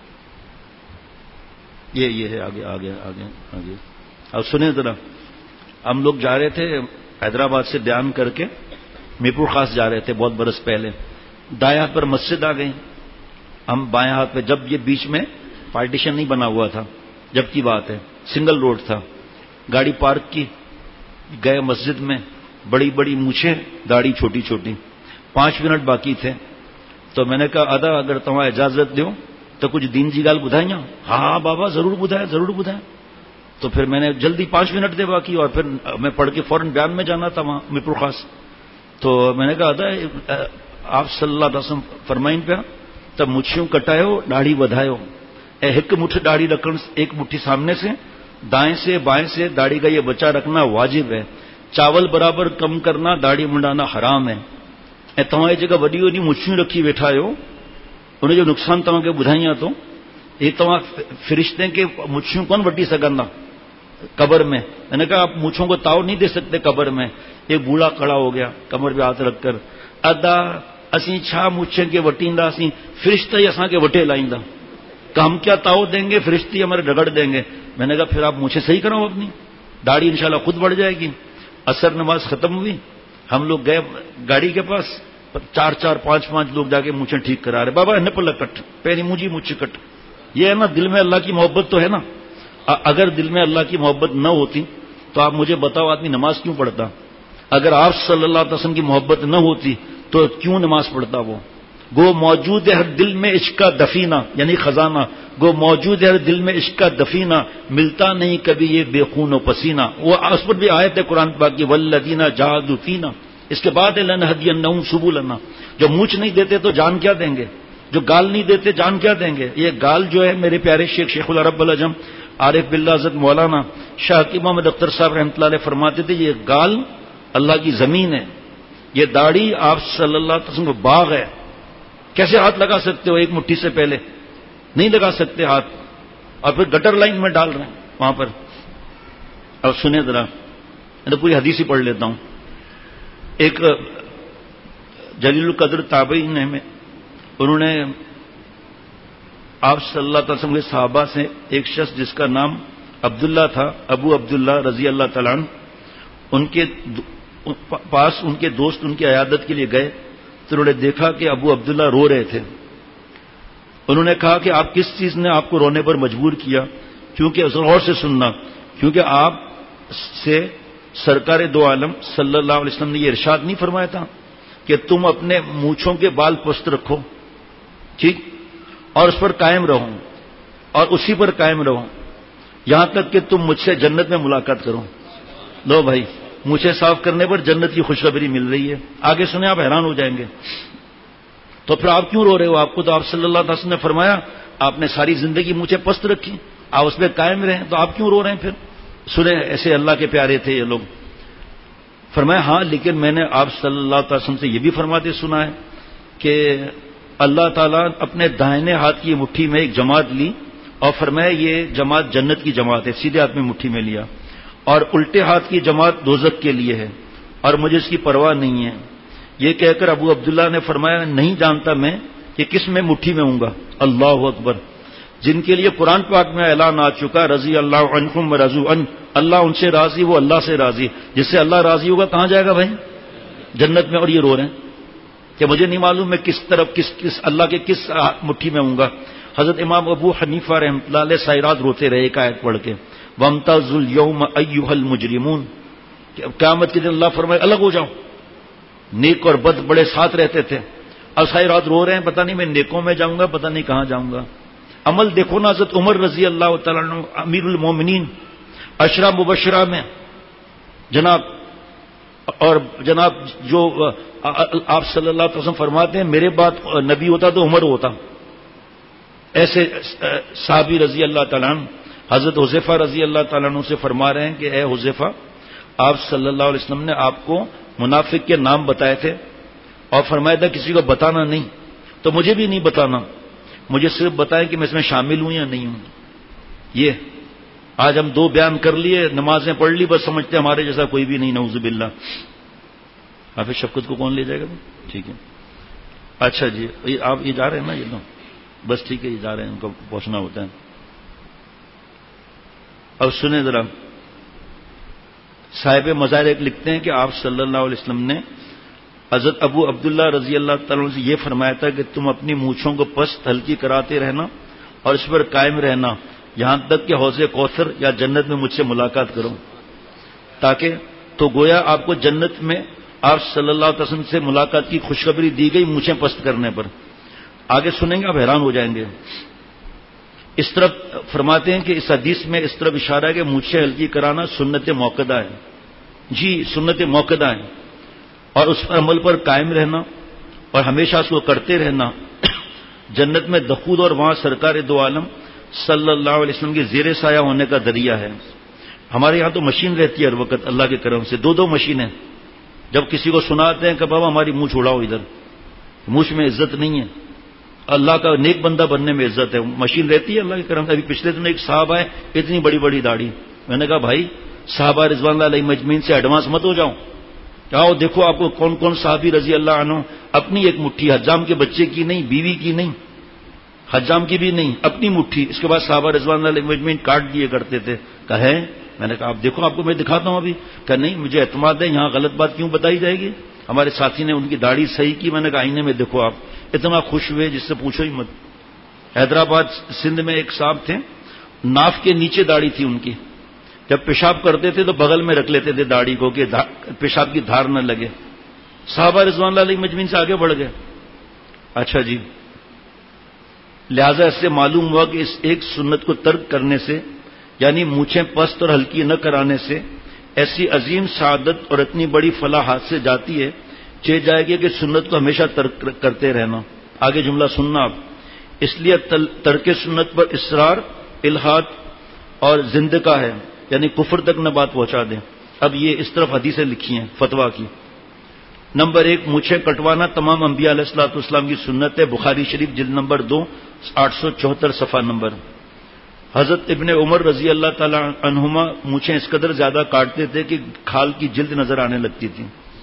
یہ ہے آگے آگے آگے آگے. اب سنیں ذرا، ہم لوگ جا رہے تھے حیدرآباد سے بیان کر کے میرپور خاص جا رہے تھے بہت برس پہلے. دائیں ہاتھ پر مسجد آ گئی، ہم بائیں ہاتھ پہ، جب یہ بیچ میں پارٹیشن نہیں بنا ہوا تھا، جب کی بات ہے، سنگل روڈ تھا. گاڑی پارک کی، گئے مسجد میں، بڑی بڑی مونچھیں، داڑھی چھوٹی چھوٹی. 5 منٹ باقی تھے تو میں نے کہا ادا اگر تمہیں اجازت دیو تو کچھ دین جی گال بدھائیاں. ہاں بابا ضرور بدھائے ضرور بدھائے. تو پھر میں نے جلدی 5 منٹ دے باقی، اور پھر میں پڑھ کے فوراً بیان میں جانا تھا وہاں میرپور خاص. تو میں نے کہا ادا آپ صلی اللہ علیہ وسلم فرمائن پیا تب مچھیوں کٹایو داڑھی بدھایو. ایک مٹھ داڑھی رکھن، ایک مٹھی سامنے سے، دائیں سے بائیں سے داڑھی کا یہ بچہ رکھنا واجب ہے. چاول برابر کم کرنا، داڑھی منڈانا حرام ہے. تمہیں جگہ وڈی وڈی مچھیوں رکھی بیٹھا ہو، انہیں جو نقصان تمہیں کے بدھائیاں تو یہ تمہیں فرشتے کے مچھیوں کون وڈی سگندا قبر میں. میں نے کہا آپ مچھوں کو تاؤ نہیں دے سکتے قبر میں. ایک بوڑھا کھڑا ہو گیا کمر پہ ہاتھ رکھ کر، ادا اسی چھا مچھیں کے وٹیندا، اسی فرشتے ہی اساں کے وٹے لائیندا، کہ ہم کیا تاؤ دیں گے، فرشتے ہمارے رگڑ دیں گے. میں نے کہا پھر آپ مجھے صحیح کراؤ اپنی داڑھی، انشاءاللہ خود بڑھ جائے گی. عصر نماز ختم ہوئی، ہم لوگ گئے گاڑی کے پاس، 4 5 لوگ جا کے مونچھیں ٹھیک کرا رہے. بابا نپل کٹ پہلی مجھے مونچھ کٹ. یہ ہے نا، دل میں اللہ کی محبت تو ہے نا. اگر دل میں اللہ کی محبت نہ ہوتی تو آپ مجھے بتاؤ آدمی نماز کیوں پڑھتا؟ اگر آپ صلی اللہ علیہ وسلم کی محبت نہ ہوتی تو کیوں نماز پڑھتا؟ وہ گو موجود ہے ہر دل میں عشق کا دفینہ، یعنی خزانہ. گو موجود ہے ہر دل میں عشق کا دفینہ، ملتا نہیں کبھی یہ بے خون و پسینہ. وہ اس پر بھی آیت ہے قرآن پاک کی، والذین جاہدوا فینا. اس کے بعد لنہدینہم سبلنا. جو مونچھ نہیں دیتے تو جان کیا دیں گے، جو گال نہیں دیتے جان کیا دیں گے. یہ گال جو ہے میرے پیارے شیخ العرب العجم عارف باللہ حضرت مولانا شاہ حکیم محمد اختر صاحب رحمۃ اللہ علیہ فرماتے تھے یہ گال اللہ کی زمین ہے، یہ داڑھی آپ صلی اللہ علیہ وسلم کو باغ ہے. کیسے ہاتھ لگا سکتے ہو ایک مٹھی سے پہلے؟ نہیں لگا سکتے ہاتھ، اور پھر گٹر لائن میں ڈال رہے ہیں وہاں پر. اب سنیں ذرا، میں تو پوری حدیث ہی پڑھ لیتا ہوں. ایک جلیل القدر تابعین میں، انہوں نے آپ صلی اللہ علیہ وسلم کے صحابہ سے ایک شخص جس کا نام عبداللہ تھا، ابو عبداللہ رضی اللہ تعالیٰ عنہ، ان کے پاس ان کے دوست ان کی عیادت کے لیے گئے تو انہوں نے دیکھا کہ ابو عبداللہ رو رہے تھے. انہوں نے کہا کہ آپ کس چیز نے آپ کو رونے پر مجبور کیا؟ کیونکہ غور سے سننا، کیونکہ آپ سے سرکار دو عالم صلی اللہ علیہ وسلم نے یہ ارشاد نہیں فرمایا تھا کہ تم اپنے مونچھوں کے بال پست رکھو، ٹھیک، اور اس پر قائم رہو، اور اسی پر قائم رہو یہاں تک کہ تم مجھ سے جنت میں ملاقات کرو. لو بھائی، مجھے صاف کرنے پر جنت کی خوشخبری مل رہی ہے. آگے سنیں، آپ حیران ہو جائیں گے. تو پھر آپ کیوں رو رہے ہو؟ آپ کو تو آپ صلی اللہ علیہ وسلم نے فرمایا آپ نے ساری زندگی مجھے پست رکھی، آپ اس پہ قائم رہیں، تو آپ کیوں رو رہے ہیں پھر؟ سنیں، ایسے اللہ کے پیارے تھے یہ لوگ. فرمایا ہاں لیکن میں نے آپ صلی اللہ علیہ وسلم سے یہ بھی فرماتے سنا ہے کہ اللہ تعالیٰ اپنے دائنے ہاتھ کی مٹھی میں ایک جماعت لی اور فرمایا یہ جماعت جنت کی جماعت ہے، سیدھے ہاتھ میں مٹھی میں لیا، اور الٹے ہاتھ کی جماعت دوزخ کے لیے ہے اور مجھے اس کی پرواہ نہیں ہے. یہ کہہ کر ابو عبداللہ نے فرمایا نہیں جانتا میں کہ کس میں مٹھی میں ہوں گا. اللہ اکبر. جن کے لیے قرآن پاک میں اعلان آ چکا رضی اللہ عنہم ورضوا عنہ، اللہ ان سے راضی، وہ اللہ سے راضی. جس سے اللہ راضی ہوگا کہاں جائے گا بھائی؟ جنت میں. اور یہ رو رہے ہیں. کہ مجھے نہیں معلوم میں کس طرف کس اللہ کے کس مٹھی میں ہوں گا. حضرت امام ابو حنیفہ رحمۃ اللہ علیہ ساری رات روتے رہے ایک آیت پڑھ کے, وَامْتَازُوا الْيَوْمَ أَيُّهَا الْمُجْرِمُونَ, کہ قیامت کے دن اللہ فرمائے الگ ہو جاؤ. نیک اور بد بڑے ساتھ رہتے تھے, اب ساری رات رو رہے ہیں, پتہ نہیں میں نیکوں میں جاؤں گا, پتہ نہیں کہاں جاؤں گا. عمل دیکھو نا, حضرت عمر رضی اللہ تعالیٰ عنہ امیر المومنین, عشرہ مبشرہ میں جناب, اور جناب جو آپ صلی اللہ علیہ وسلم فرماتے ہیں میرے بعد نبی ہوتا تو عمر ہوتا, ایسے صحابی رضی اللہ تعالیٰ عنہ حضرت حذیفہ رضی اللہ تعالیٰ عنہ سے فرما رہے ہیں کہ اے حذیفہ, آپ صلی اللہ علیہ وسلم نے آپ کو منافق کے نام بتائے تھے اور فرمایا تھا کسی کو بتانا نہیں, تو مجھے بھی نہیں بتانا, مجھے صرف بتائیں کہ میں اس میں شامل ہوں یا نہیں ہوں. یہ آج ہم 2 بیان کر لیے, نمازیں پڑھ لی, بس سمجھتے ہمارے جیسا کوئی بھی نہیں, نعوذ باللہ. حافظ شفقت کو کون لے جائے گا؟ ٹھیک ہے, اچھا جی, آپ یہ جا رہے ہیں نا, یہ لوگ بس ٹھیک ہے, یہ جا رہے ہیں, ان کو پہنچنا ہوتا ہے. اب سنیں ذرا, صاحب مظاہر ایک لکھتے ہیں کہ آپ صلی اللہ علیہ وسلم نے حضرت ابو عبداللہ رضی اللہ تعالیٰ عنہ سے یہ فرمایا تھا کہ تم اپنی مونچھوں کو پست ہلکی کراتے رہنا اور اس پر قائم رہنا یہاں تک کہ حوض کوثر یا جنت میں مجھ سے ملاقات کرو, تاکہ تو گویا آپ کو جنت میں آپ صلی اللہ علیہ وسلم سے ملاقات کی خوشخبری دی گئی مونچھیں پست کرنے پر. آگے سنیں گے آپ حیران ہو جائیں گے. اس طرف فرماتے ہیں کہ اس حدیث میں اس طرف اشارہ ہے کہ مونچھیں ہلکی کرانا سنت موقدہ ہے. جی, سنت موقدہ ہے, اور اس پر عمل پر قائم رہنا اور ہمیشہ اس کو کرتے رہنا جنت میں دخول اور وہاں سرکار دو عالم صلی اللہ علیہ وسلم کے زیر سایہ ہونے کا ذریعہ ہے. ہمارے یہاں تو مشین رہتی ہے ہر وقت اللہ کے کرم سے, 2 مشینیں. جب کسی کو سناتے ہیں کہ بابا ہماری مونچھ اڑاؤ ادھر, مونچھ میں عزت نہیں ہے, اللہ کا نیک بندہ بننے میں عزت ہے. مشین رہتی ہے اللہ کے کرم سے. ابھی پچھلے دن ایک صاحب آئے, اتنی بڑی بڑی داڑھی, میں نے کہا بھائی صحابہ رضوان اللہ علیہ مجمعین سے ایڈوانس مت ہو جاؤ, آؤ دیکھو آپ کو کون کون صحابی رضی اللہ عنہ اپنی ایک مٹھی, حجام کے بچے کی نہیں, بیوی کی نہیں, حجام کی بھی نہیں, اپنی مٹھی. اس کے بعد صحابہ رضوان اللہ علیہ مجمعین کاٹ دیے کرتے تھے. کہے میں نے کہا آپ دیکھو, آپ کو میں دکھاتا ہوں ابھی. کہ نہیں مجھے اعتماد ہے, یہاں غلط بات کیوں بتائی جائے گی. ہمارے ساتھی نے ان کی داڑھی صحیح کی, میں نے کہا آئینے میں دیکھو آپ, اتنا خوش ہوئے جس سے پوچھو ہی مت. حیدرآباد سندھ میں ایک صاحب تھے, ناف کے نیچے داڑھی تھی ان کی, جب پیشاب کرتے تھے تو بغل میں رکھ لیتے تھے داڑھی کو کہ پیشاب کی دھار نہ لگے. صحابہ رضوان اللہ علیہ مجمعین سے آگے بڑھ گئے. اچھا جی, لہذا اس سے معلوم ہوا کہ اس ایک سنت کو ترک کرنے سے, یعنی مونچھیں پست اور ہلکی نہ کرانے سے ایسی عظیم سعادت اور اتنی بڑی فلاح ہاتھ سے جاتی ہے, چاہے جائے گی کہ سنت کو ہمیشہ ترک کرتے رہنا. آگے جملہ سننا آپ. اس لیے ترک سنت پر اصرار الحاد اور زندقہ ہے, یعنی کفر تک نہ بات پہنچا دیں. اب یہ اس طرف حدیثیں لکھی ہیں فتویٰ کی. نمبر 1, مونچھیں کٹوانا تمام انبیاء علیہ الصلوۃ والسلام کی سنت ہے. بخاری شریف جلد نمبر 2 874 صفحہ نمبر. حضرت ابن عمر رضی اللہ تعالی عنہما مونچھیں اس قدر زیادہ کاٹتے تھے کہ کھال کی جلد نظر آنے لگتی تھی.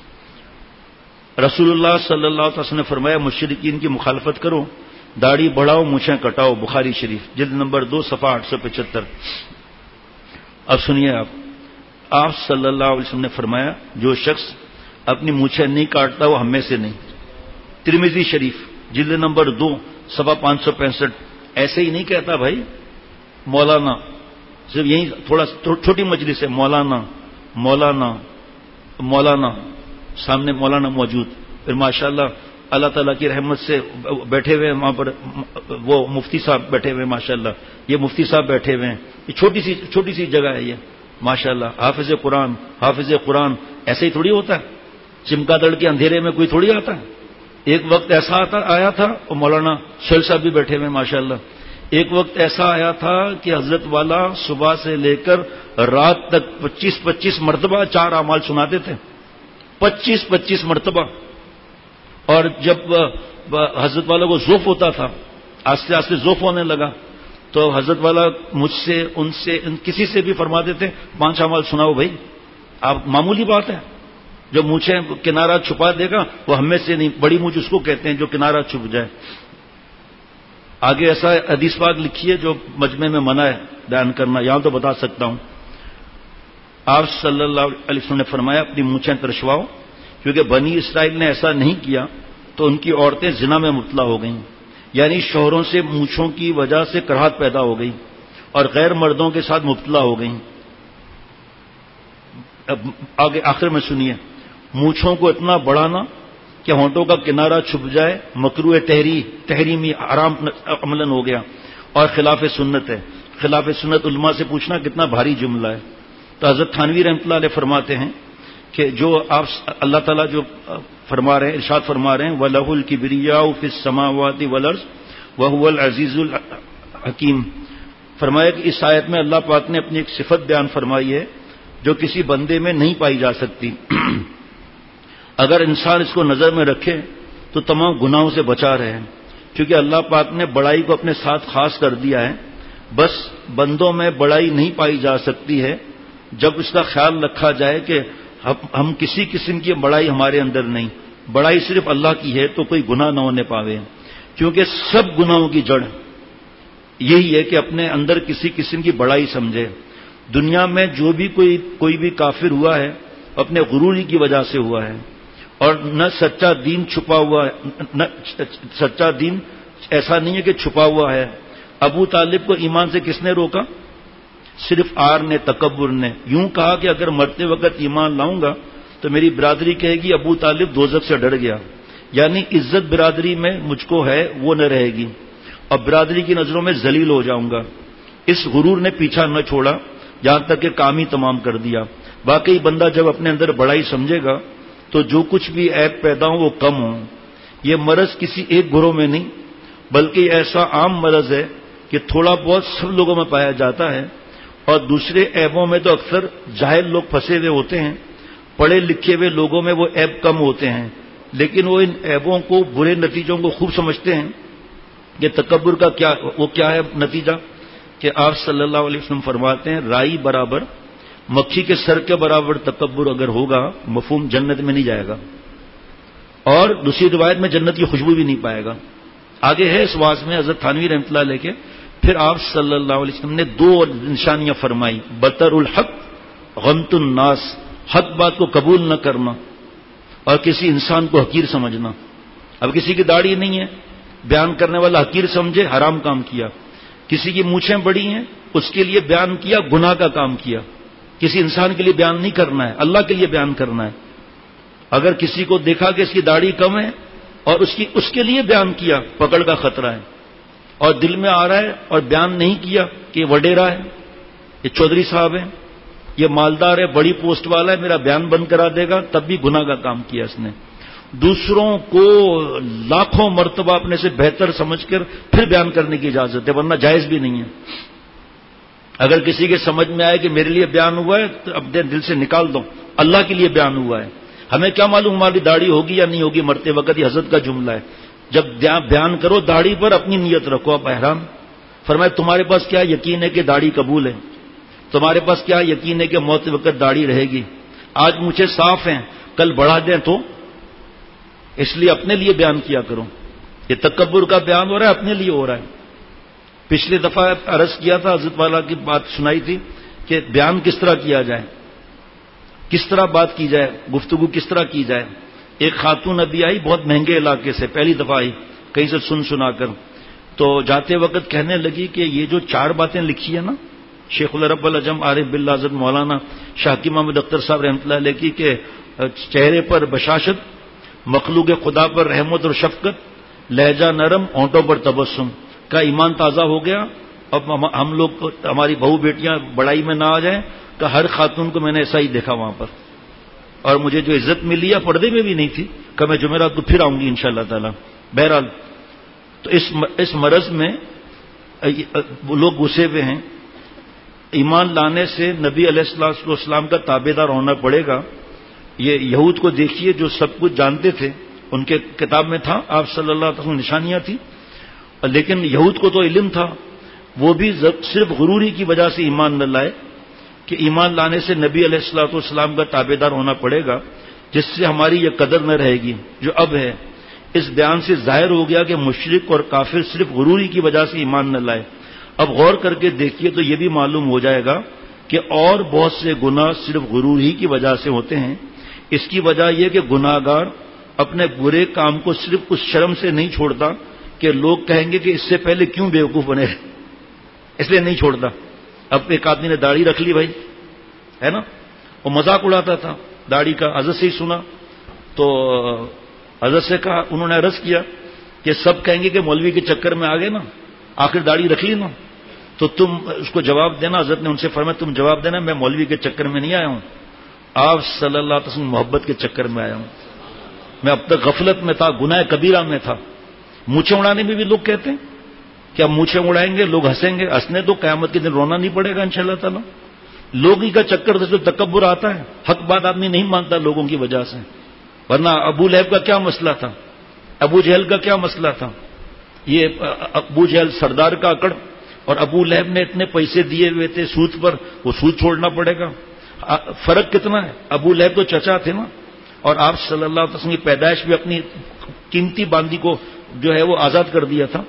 رسول اللہ صلی اللہ علیہ وسلم نے فرمایا مشرکین کی مخالفت کرو, داڑھی بڑھاؤ, مونچھیں کٹاؤ. بخاری شریف جلد نمبر 2 صفحہ 875. اب سنیے آپ صلی اللہ علیہ وسلم نے فرمایا جو شخص اپنی مونچھیں نہیں کاٹتا وہ ہم میں سے نہیں. ترمذی شریف جلد نمبر 2 صفحہ 565. ایسے ہی نہیں کہتا بھائی مولانا, صرف یہی تھوڑا چھوٹی مجلس ہے, مولانا مولانا مولانا, سامنے مولانا موجود, پھر ماشاءاللہ اللہ تعالیٰ کی رحمت سے بیٹھے ہوئے وہاں پر وہ مفتی صاحب بیٹھے ہوئے, ماشاءاللہ یہ مفتی صاحب بیٹھے ہوئے ہیں. یہ چھوٹی سی جگہ ہے یہ, ماشاءاللہ حافظ قرآن. ایسے ہی تھوڑی ہوتا ہے, چمکا دڑ کے اندھیرے میں کوئی تھوڑی آتا ہے. ایک وقت ایسا آیا تھا, اور مولانا سہیل صاحب بھی بیٹھے ہوئے ماشاءاللہ. ایک وقت ایسا آیا تھا کہ حضرت والا صبح سے لے کر رات تک 25 مرتبہ 4 اعمال سناتے تھے, 25 مرتبہ. اور جب حضرت والا کو ذوف ہوتا تھا, آہستہ آہستہ ذوف ہونے لگا, تو حضرت والا مجھ سے ان کسی سے بھی فرماتے تھے 5 اعمال سناؤ بھائی. آپ معمولی بات ہے, جو مونچھیں کنارہ چھپا دے گا وہ ہم میں سے نہیں. بڑی مونچھ اس کو کہتے ہیں جو کنارہ چھپ جائے. آگے ایسا حدیث پاک لکھی ہے جو مجمع میں منع ہے بیان کرنا, یہاں تو بتا سکتا ہوں. آپ صلی اللہ علیہ وسلم نے فرمایا اپنی مونچھیں ترشواؤ, کیونکہ بنی اسرائیل نے ایسا نہیں کیا تو ان کی عورتیں زنا میں مبتلا ہو گئیں، یعنی شوہروں سے مونچھوں کی وجہ سے کراہت پیدا ہو گئی اور غیر مردوں کے ساتھ مبتلا ہو گئیں۔ اب آگے آخر میں سنیے، مونچھوں کو اتنا بڑھانا کہ ہونٹوں کا کنارہ چھپ جائے مکروہ تحریمی حرام عملاً ہو گیا اور خلاف سنت ہے۔ خلاف سنت علماء سے پوچھنا کتنا بھاری جملہ ہے۔ تو حضرت تھانوی رحمۃ اللہ علیہ فرماتے ہیں کہ جو آپ اللہ تعالیٰ جو فرما رہے ہیں، ارشاد فرما رہے ہیں وَلَهُ الْكِبْرِيَاءُ فِي السَّمَاوَاتِ وَالْأَرْضِ وَهُوَ الْعَزِيزُ الْحَكِيمُ۔ فرمایا کہ اس آیت میں اللہ پاک نے اپنی ایک صفت بیان فرمائی ہے جو کسی بندے میں نہیں پائی جا سکتی۔ اگر انسان اس کو نظر میں رکھے تو تمام گناہوں سے بچا رہے، کیونکہ اللہ پاک نے بڑائی کو اپنے ساتھ خاص کر دیا ہے۔ بس بندوں میں بڑائی نہیں پائی جا سکتی ہے جب اس کا خیال رکھا جائے کہ ہم کسی قسم کی بڑائی ہمارے اندر نہیں، بڑائی صرف اللہ کی ہے، تو کوئی گناہ نہ ہونے پاوے، کیونکہ سب گناہوں کی جڑ یہی ہے کہ اپنے اندر کسی قسم کی بڑائی سمجھے۔ دنیا میں جو بھی کوئی بھی کافر ہوا ہے اپنے غروری کی وجہ سے ہوا ہے، اور نہ سچا دین چھپا ہوا ہے، نہ سچا دین ایسا نہیں ہے کہ چھپا ہوا ہے۔ ابو طالب کو ایمان سے کس نے روکا؟ صرف آر نے، تکبر نے۔ یوں کہا کہ اگر مرتے وقت ایمان لاؤں گا تو میری برادری کہے گی ابو طالب دوزخ سے ڈر گیا، یعنی عزت برادری میں مجھ کو ہے وہ نہ رہے گی اور برادری کی نظروں میں ذلیل ہو جاؤں گا۔ اس غرور نے پیچھا نہ چھوڑا یہاں تک کہ کام ہی تمام کر دیا۔ واقعی بندہ جب اپنے اندر بڑائی سمجھے گا تو جو کچھ بھی عیب پیدا ہو وہ کم ہو۔ یہ مرض کسی ایک گروہ میں نہیں بلکہ ایسا عام مرض ہے کہ تھوڑا بہت سب لوگوں میں پایا جاتا ہے، اور دوسرے عیبوں میں تو اکثر جاہل لوگ پھنسے ہوئے ہوتے ہیں، پڑھے لکھے ہوئے لوگوں میں وہ عیب کم ہوتے ہیں، لیکن وہ ان عیبوں کو، برے نتیجوں کو خوب سمجھتے ہیں۔ کہ تکبر کا کیا ہے نتیجہ کہ آپ صلی اللہ علیہ وسلم فرماتے ہیں رائی برابر، مکھی کے سر کے برابر تکبر اگر ہوگا مفہوم جنت میں نہیں جائے گا، اور دوسری روایت میں جنت کی خوشبو بھی نہیں پائے گا۔ آگے ہے اس واز میں حضرت تھانوی رحمۃ اللہ علیہ کے، پھر آپ صلی اللہ علیہ وسلم نے دو نشانیاں فرمائی، بطر الحق غمت الناس، حق بات کو قبول نہ کرنا اور کسی انسان کو حقیر سمجھنا۔ اب کسی کی داڑھی نہیں ہے، بیان کرنے والا حقیر سمجھے، حرام کام کیا۔ کسی کی مونچھیں بڑی ہیں، اس کے لیے بیان کیا، گناہ کا کام کیا۔ کسی انسان کے لیے بیان نہیں کرنا ہے، اللہ کے لیے بیان کرنا ہے۔ اگر کسی کو دیکھا کہ اس کی داڑھی کم ہے اور اس کے لیے بیان کیا، پکڑ کا خطرہ ہے، اور دل میں آ رہا ہے اور بیان نہیں کیا کہ یہ وڈیرا ہے، یہ چودھری صاحب ہے، یہ مالدار ہے، بڑی پوسٹ والا ہے، میرا بیان بند کرا دے گا، تب بھی گناہ کا کام کیا اس نے۔ دوسروں کو لاکھوں مرتبہ اپنے سے بہتر سمجھ کر پھر بیان کرنے کی اجازت ہے، ورنہ جائز بھی نہیں ہے۔ اگر کسی کے سمجھ میں آئے کہ میرے لیے بیان ہوا ہے تو اپنے دل سے نکال دو، اللہ کے لیے بیان ہوا ہے۔ ہمیں کیا معلوم ہماری داڑھی ہوگی یا نہیں ہوگی مرتے وقت، یہ حضرت کا جملہ ہے۔ جب بیان کرو داڑھی پر اپنی نیت رکھو۔ اب احرام فرمایا تمہارے پاس کیا یقین ہے کہ داڑھی قبول ہے؟ تمہارے پاس کیا یقین ہے کہ موت وقت داڑھی رہے گی؟ آج مجھے صاف ہیں، کل بڑھا دیں تو؟ اس لیے اپنے لیے بیان کیا کرو۔ یہ تکبر کا بیان ہو رہا ہے، اپنے لیے ہو رہا ہے۔ پچھلی دفعہ عرض کیا تھا، حضرت والا کی بات سنائی تھی کہ بیان کس طرح کیا جائے، کس طرح بات کی جائے، گفتگو کس طرح کی جائے۔ ایک خاتون ابھی آئی بہت مہنگے علاقے سے، پہلی دفعہ آئی کہیں سے سنا کر، تو جاتے وقت کہنے لگی کہ یہ جو 4 باتیں لکھی ہیں نا شیخ العرب العجم عارف باللہ حضرت مولانا شاکی محمد اختر صاحب رحمۃ اللہ علیہ کی، کہ چہرے پر بشاشت، مخلوق خدا پر رحمت اور شفقت، لہجہ نرم، ہونٹوں پر تبسم، کا ایمان تازہ ہو گیا۔ اب ہم لوگ، ہماری بہو بیٹیاں بڑائی میں نہ آ جائیں کہ ہر خاتون کو میں نے ایسا ہی دیکھا وہاں پر، اور مجھے جو عزت ملی ہے پردے میں بھی نہیں تھی کہ میں جمعرات کو پھر آؤں گی انشاءاللہ تعالی۔ بہرحال تو اس مرض میں لوگ گھسے ہوئے ہیں۔ ایمان لانے سے نبی علیہ الصلوۃ والسلام کا تابع دار ہونا پڑے گا۔ یہ یہود کو دیکھیے جو سب کچھ جانتے تھے، ان کے کتاب میں تھا آپ صلی اللہ علیہ وسلم نشانیاں تھیں، لیکن یہود کو تو علم تھا، وہ بھی صرف غروری کی وجہ سے ایمان نہ لائے کہ ایمان لانے سے نبی علیہ الصلوۃ والسلام کا تابع دار ہونا پڑے گا، جس سے ہماری یہ قدر نہ رہے گی جو اب ہے۔ اس بیان سے ظاہر ہو گیا کہ مشرک اور کافر صرف غروری کی وجہ سے ایمان نہ لائے۔ اب غور کر کے دیکھیے تو یہ بھی معلوم ہو جائے گا کہ اور بہت سے گناہ صرف غرور ہی کی وجہ سے ہوتے ہیں۔ اس کی وجہ یہ کہ گناہگار اپنے برے کام کو صرف اس شرم سے نہیں چھوڑتا کہ لوگ کہیں گے کہ اس سے پہلے کیوں بیوقوف بنے، اس لیے نہیں چھوڑتا. اب ایک آدمی نے داڑھی رکھ لی بھائی، ہے نا، وہ مذاق اڑاتا تھا داڑھی کا. حضرت سے ہی سنا تو حضرت سے کہا، انہوں نے عرض کیا کہ سب کہیں گے کہ مولوی کے چکر میں آ گئے نا، آخر داڑھی رکھ لی نا، تو تم اس کو جواب دینا. حضرت نے ان سے فرمایا تم جواب دینا، میں مولوی کے چکر میں نہیں آیا ہوں، آپ صلی اللہ علیہ وسلم محبت کے چکر میں آیا ہوں. میں اب تک غفلت میں تھا، گناہ کبیرہ میں تھا. مونچھیں اڑانے میں بھی لوگ کہتے ہیں کہ اب مونچھیں اڑائیں گے لوگ ہنسیں گے، ہنسنے تو قیامت کے دن رونا نہیں پڑے گا انشاءاللہ تعالی. لوگ ہی کا چکر سے جو تکبر آتا ہے، حق بات آدمی نہیں مانتا لوگوں کی وجہ سے. ورنہ ابو لہب کا کیا مسئلہ تھا، ابو جہل کا کیا مسئلہ تھا. یہ ابو جہل سردار کا اکڑ، اور ابو لہب نے اتنے پیسے دیے ہوئے تھے سود پر، وہ سود چھوڑنا پڑے گا. فرق کتنا ہے، ابو لہب تو چچا تھے نا، اور آپ صلی اللہ علیہ وسلم کی پیدائش بھی اپنی قیمتی باندی کو جو ہے وہ آزاد کر دیا تھا.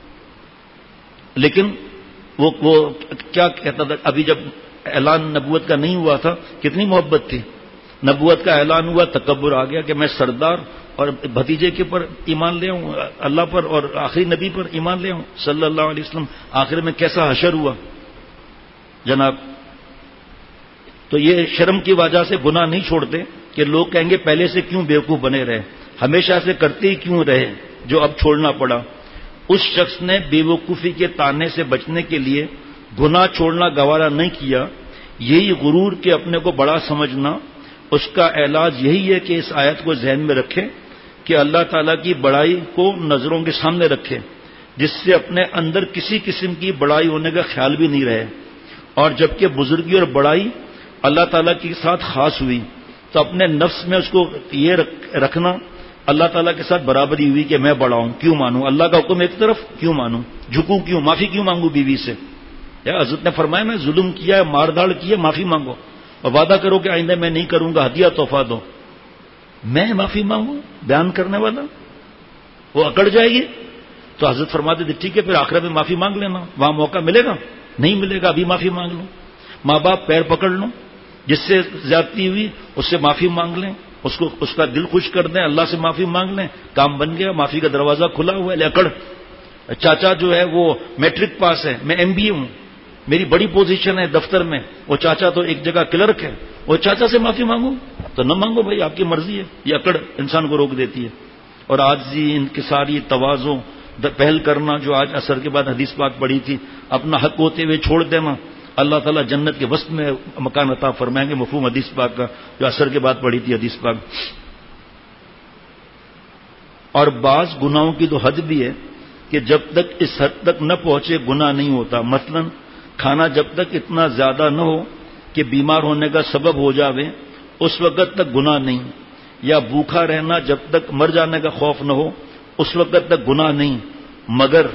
لیکن وہ کیا کہتا تھا، ابھی جب اعلان نبوت کا نہیں ہوا تھا کتنی محبت تھی. نبوت کا اعلان ہوا، تکبر آ گیا کہ میں سردار اور بھتیجے کے پر ایمان لے آؤں، اللہ پر اور آخری نبی پر ایمان لے آؤں صلی اللہ علیہ وسلم. آخر میں کیسا حشر ہوا جناب. تو یہ شرم کی وجہ سے گناہ نہیں چھوڑتے کہ لوگ کہیں گے پہلے سے کیوں بیوقوف بنے رہے، ہمیشہ سے کرتے ہی کیوں رہے جو اب چھوڑنا پڑا. اس شخص نے بیوقوفی کے تانے سے بچنے کے لیے گناہ چھوڑنا گوارا نہیں کیا. یہی غرور کے اپنے کو بڑا سمجھنا. اس کا علاج یہی ہے کہ اس آیت کو ذہن میں رکھے کہ اللہ تعالیٰ کی بڑائی کو نظروں کے سامنے رکھے، جس سے اپنے اندر کسی قسم کی بڑائی ہونے کا خیال بھی نہیں رہے. اور جبکہ بزرگی اور بڑائی اللہ تعالیٰ کے ساتھ خاص ہوئی تو اپنے نفس میں اس کو یہ رکھنا اللہ تعالیٰ کے ساتھ برابری ہوئی کہ میں بڑا ہوں، کیوں مانوں اللہ کا حکم ایک طرف، کیوں مانوں، جھکوں کیوں، معافی کیوں مانگوں بیوی سے. یا حضرت نے فرمایا میں ظلم کیا ہے، مار داڑ کی ہے، معافی مانگو اور وعدہ کرو کہ آئندہ میں نہیں کروں گا، ہدیہ تحفہ دو. میں معافی مانگوں بیان کرنے والا، وہ اکڑ جائے گی. تو حضرت فرماتے تھے ٹھیک ہے پھر آخرت میں معافی مانگ لینا، وہاں موقع ملے گا، نہیں ملے گا ابھی معافی مانگ لوں. ماں باپ پیر پکڑ لوں، جس سے زیادتی ہوئی اس سے معافی مانگ لیں، اس کا دل خوش کر دیں، اللہ سے معافی مانگ لیں، کام بن گیا، معافی کا دروازہ کھلا ہوا ہے. اکڑ چاچا جو ہے وہ میٹرک پاس ہے، میں MBA ہوں، میری بڑی پوزیشن ہے دفتر میں، وہ چاچا تو ایک جگہ کلرک ہے، وہ چاچا سے معافی مانگو تو نہ مانگو بھائی، آپ کی مرضی ہے. یہ اکڑ انسان کو روک دیتی ہے. اور عاجزی، انکساری، تواضع، پہل کرنا، جو آج عصر کے بعد حدیث پاک پڑھی تھی، اپنا حق ہوتے ہوئے چھوڑ دینا، اللہ تعالیٰ جنت کے وسط میں مکان عطا فرمائیں گے. مفہوم حدیث پاک کا جو عصر کے بعد پڑھی تھی حدیث پاک. اور بعض گناہوں کی تو حد بھی ہے کہ جب تک اس حد تک نہ پہنچے گناہ نہیں ہوتا. مثلا کھانا جب تک اتنا زیادہ نہ ہو کہ بیمار ہونے کا سبب ہو جاوے اس وقت تک گناہ نہیں، یا بھوکا رہنا جب تک مر جانے کا خوف نہ ہو اس وقت تک گناہ نہیں. مگر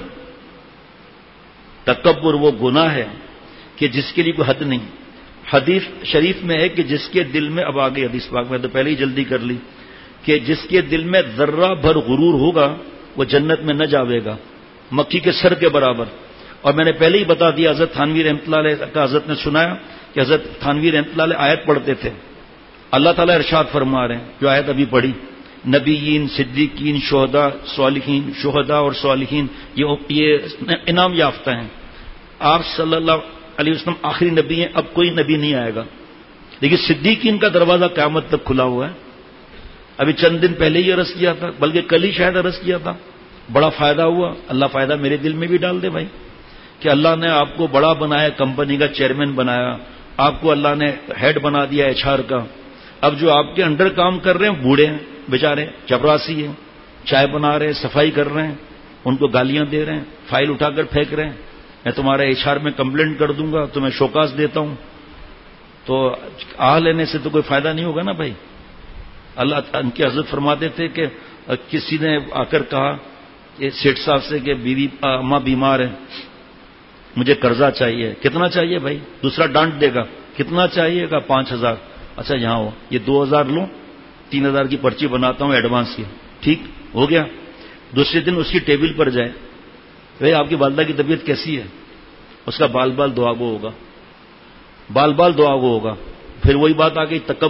تکبر وہ گناہ ہے کہ جس کے لیے کوئی حد نہیں. حدیث شریف میں ہے کہ جس کے دل میں، اب آگے حدیث پاک میں تو پہلے ہی جلدی کر لی، کہ جس کے دل میں ذرہ بھر غرور ہوگا وہ جنت میں نہ جاوے گا، مکھی کے سر کے برابر. اور میں نے پہلے ہی بتا دیا، حضرت تھانوی رحمۃ اللہ علیہ کا حضرت نے سنایا کہ حضرت تھانوی رحمۃ اللہ علیہ آیت پڑھتے تھے. اللہ تعالیٰ ارشاد فرما رہے ہیں، جو آیت ابھی پڑھی، نبیین، صدیقین، شہداء اور صالحین یہ انعام یافتہ ہیں. آپ صلی اللہ علیہ وسلم آخری نبی ہیں، اب کوئی نبی نہیں آئے گا. لیکن صدیقین کا دروازہ قیامت تک کھلا ہوا ہے. ابھی چند دن پہلے ہی عرض کیا تھا، بلکہ کل ہی شاید عرض کیا تھا، بڑا فائدہ ہوا. اللہ فائدہ میرے دل میں بھی ڈال دے بھائی، کہ اللہ نے آپ کو بڑا بنایا، کمپنی کا چیئرمین بنایا، آپ کو اللہ نے ہیڈ بنا دیا HR کا. اب جو آپ کے انڈر کام کر رہے ہیں بوڑھے ہیں بیچارے، چپراسی ہیں، چائے بنا رہے ہیں، صفائی کر رہے ہیں، ان کو گالیاں دے رہے ہیں، فائل اٹھا کر پھینک رہے ہیں، میں تمہارے HR میں کمپلینٹ کر دوں گا، تمہیں شوکاز دیتا ہوں. تو لینے سے تو کوئی فائدہ نہیں ہوگا نا بھائی. اللہ ان کی حضرت فرماتے تھے کہ کسی نے آ کر کہا کہ سیٹھ صاحب سے کہ بیوی اماں بیمار ہے، مجھے قرضہ چاہیے. کتنا چاہیے بھائی؟ دوسرا ڈانٹ دے گا، کتنا چاہیے گا؟ 5000. اچھا یہاں ہو، یہ 2000 لوں، 3000 کی پرچی بناتا ہوں ایڈوانس کی. ٹھیک ہو گیا. دوسرے دن اس کی ٹیبل پر جائے، بھائی آپ کی والدہ کی طبیعت کیسی ہے؟ اس کا بال بال دعا گو ہوگا، بال بال دعا گو ہوگا. پھر وہی بات آ گئی، تکبر.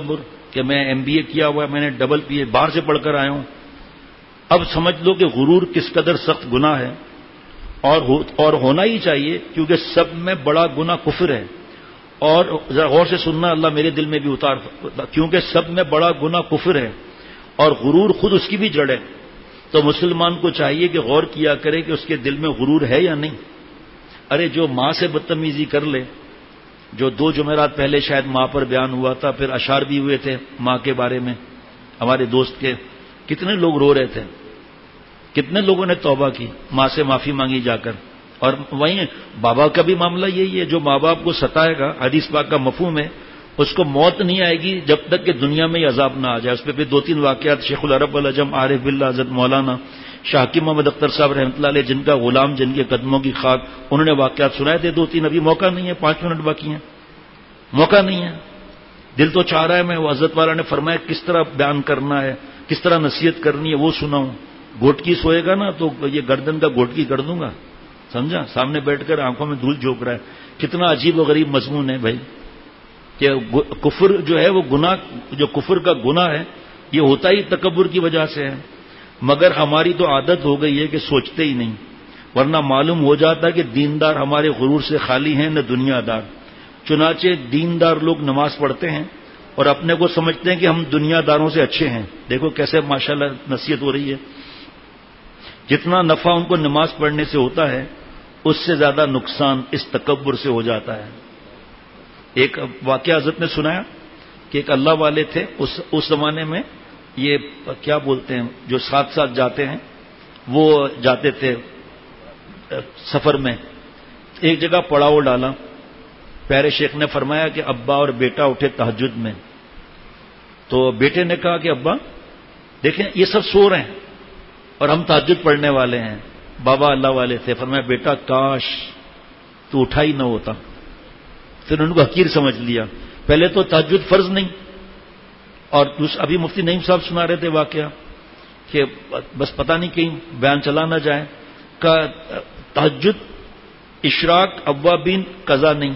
کہ میں MBA کیا ہوا ہے, میں نے ڈبل PA باہر سے پڑھ کر آیا ہوں. اب سمجھ لو کہ غرور کس قدر سخت گناہ ہے, اور ہونا ہی چاہیے, کیونکہ سب میں بڑا گناہ کفر ہے. اور ذرا غور سے سننا, اللہ میرے دل میں بھی اتار, کیونکہ سب میں بڑا گناہ کفر ہے اور غرور خود اس کی بھی جڑ ہے. تو مسلمان کو چاہیے کہ غور کیا کرے کہ اس کے دل میں غرور ہے یا نہیں. ارے جو ماں سے بدتمیزی کر لے, جو 2 جمعرات پہلے شاید ماں پر بیان ہوا تھا, پھر اشعار بھی ہوئے تھے ماں کے بارے میں ہمارے دوست کے, کتنے لوگ رو رہے تھے, کتنے لوگوں نے توبہ کی, ماں سے معافی مانگی جا کر. اور وہیں بابا کا بھی معاملہ یہی ہے, جو ماں باپ کو ستائے گا, حدیث پاک کا مفہوم ہے, اس کو موت نہیں آئے گی جب تک کہ دنیا میں ہی عذاب نہ آ جائے. اس پہ پھر 2-3 واقعات شیخ العرب العجم عارف باللہ حضرت مولانا شاہ حکیم محمد اختر صاحب رحمۃ اللہ علیہ, جن کا غلام, جن کے قدموں کی خاک, انہوں نے واقعات سنائے تھے 2-3. ابھی موقع نہیں ہے, 5 منٹ باقی ہیں, موقع نہیں ہے. دل تو چاہ رہا ہے میں وہ حضرت والا نے فرمایا کس طرح بیان کرنا ہے, کس طرح نصیحت کرنی ہے وہ سناؤں. گھوٹکی سوئے گا نا تو یہ گردن کا گھوٹکی کر دوں گا, سمجھا, سامنے بیٹھ کر آنکھوں میں دھول جھونک رہا ہے. کتنا عجیب و غریب مضمون ہے بھائی, کہ کفر جو ہے وہ گناہ, جو کفر کا گناہ ہے یہ ہوتا ہی تکبر کی وجہ سے ہے. مگر ہماری تو عادت ہو گئی ہے کہ سوچتے ہی نہیں, ورنہ معلوم ہو جاتا کہ دیندار ہمارے غرور سے خالی ہیں نہ دنیا دار. چنانچہ دیندار لوگ نماز پڑھتے ہیں اور اپنے کو سمجھتے ہیں کہ ہم دنیا داروں سے اچھے ہیں. دیکھو کیسے ماشاءاللہ نصیحت ہو رہی ہے. جتنا نفع ان کو نماز پڑھنے سے ہوتا ہے اس سے زیادہ نقصان اس تکبر سے ہو جاتا ہے. ایک واقعہ حضرت نے سنایا کہ ایک اللہ والے تھے, اس زمانے میں یہ کیا بولتے ہیں جو ساتھ ساتھ جاتے ہیں, وہ جاتے تھے سفر میں. ایک جگہ پڑاؤ ڈالا, پیارے شیخ نے فرمایا کہ ابا اور بیٹا اٹھے تہجد میں. تو بیٹے نے کہا کہ ابا دیکھیں یہ سب سو رہے ہیں اور ہم تہجد پڑھنے والے ہیں. بابا اللہ والے تھے, فرمایا بیٹا کاش تو اٹھا ہی نہ ہوتا. پھر ان کو حقیر سمجھ لیا. پہلے تو تہجد فرض نہیں, اور ابھی مفتی نعیم صاحب سنا رہے تھے واقعہ کہ بس پتہ نہیں کہیں بیان چلا نہ جائے, کا تہجد اشراق اوابین قضا نہیں,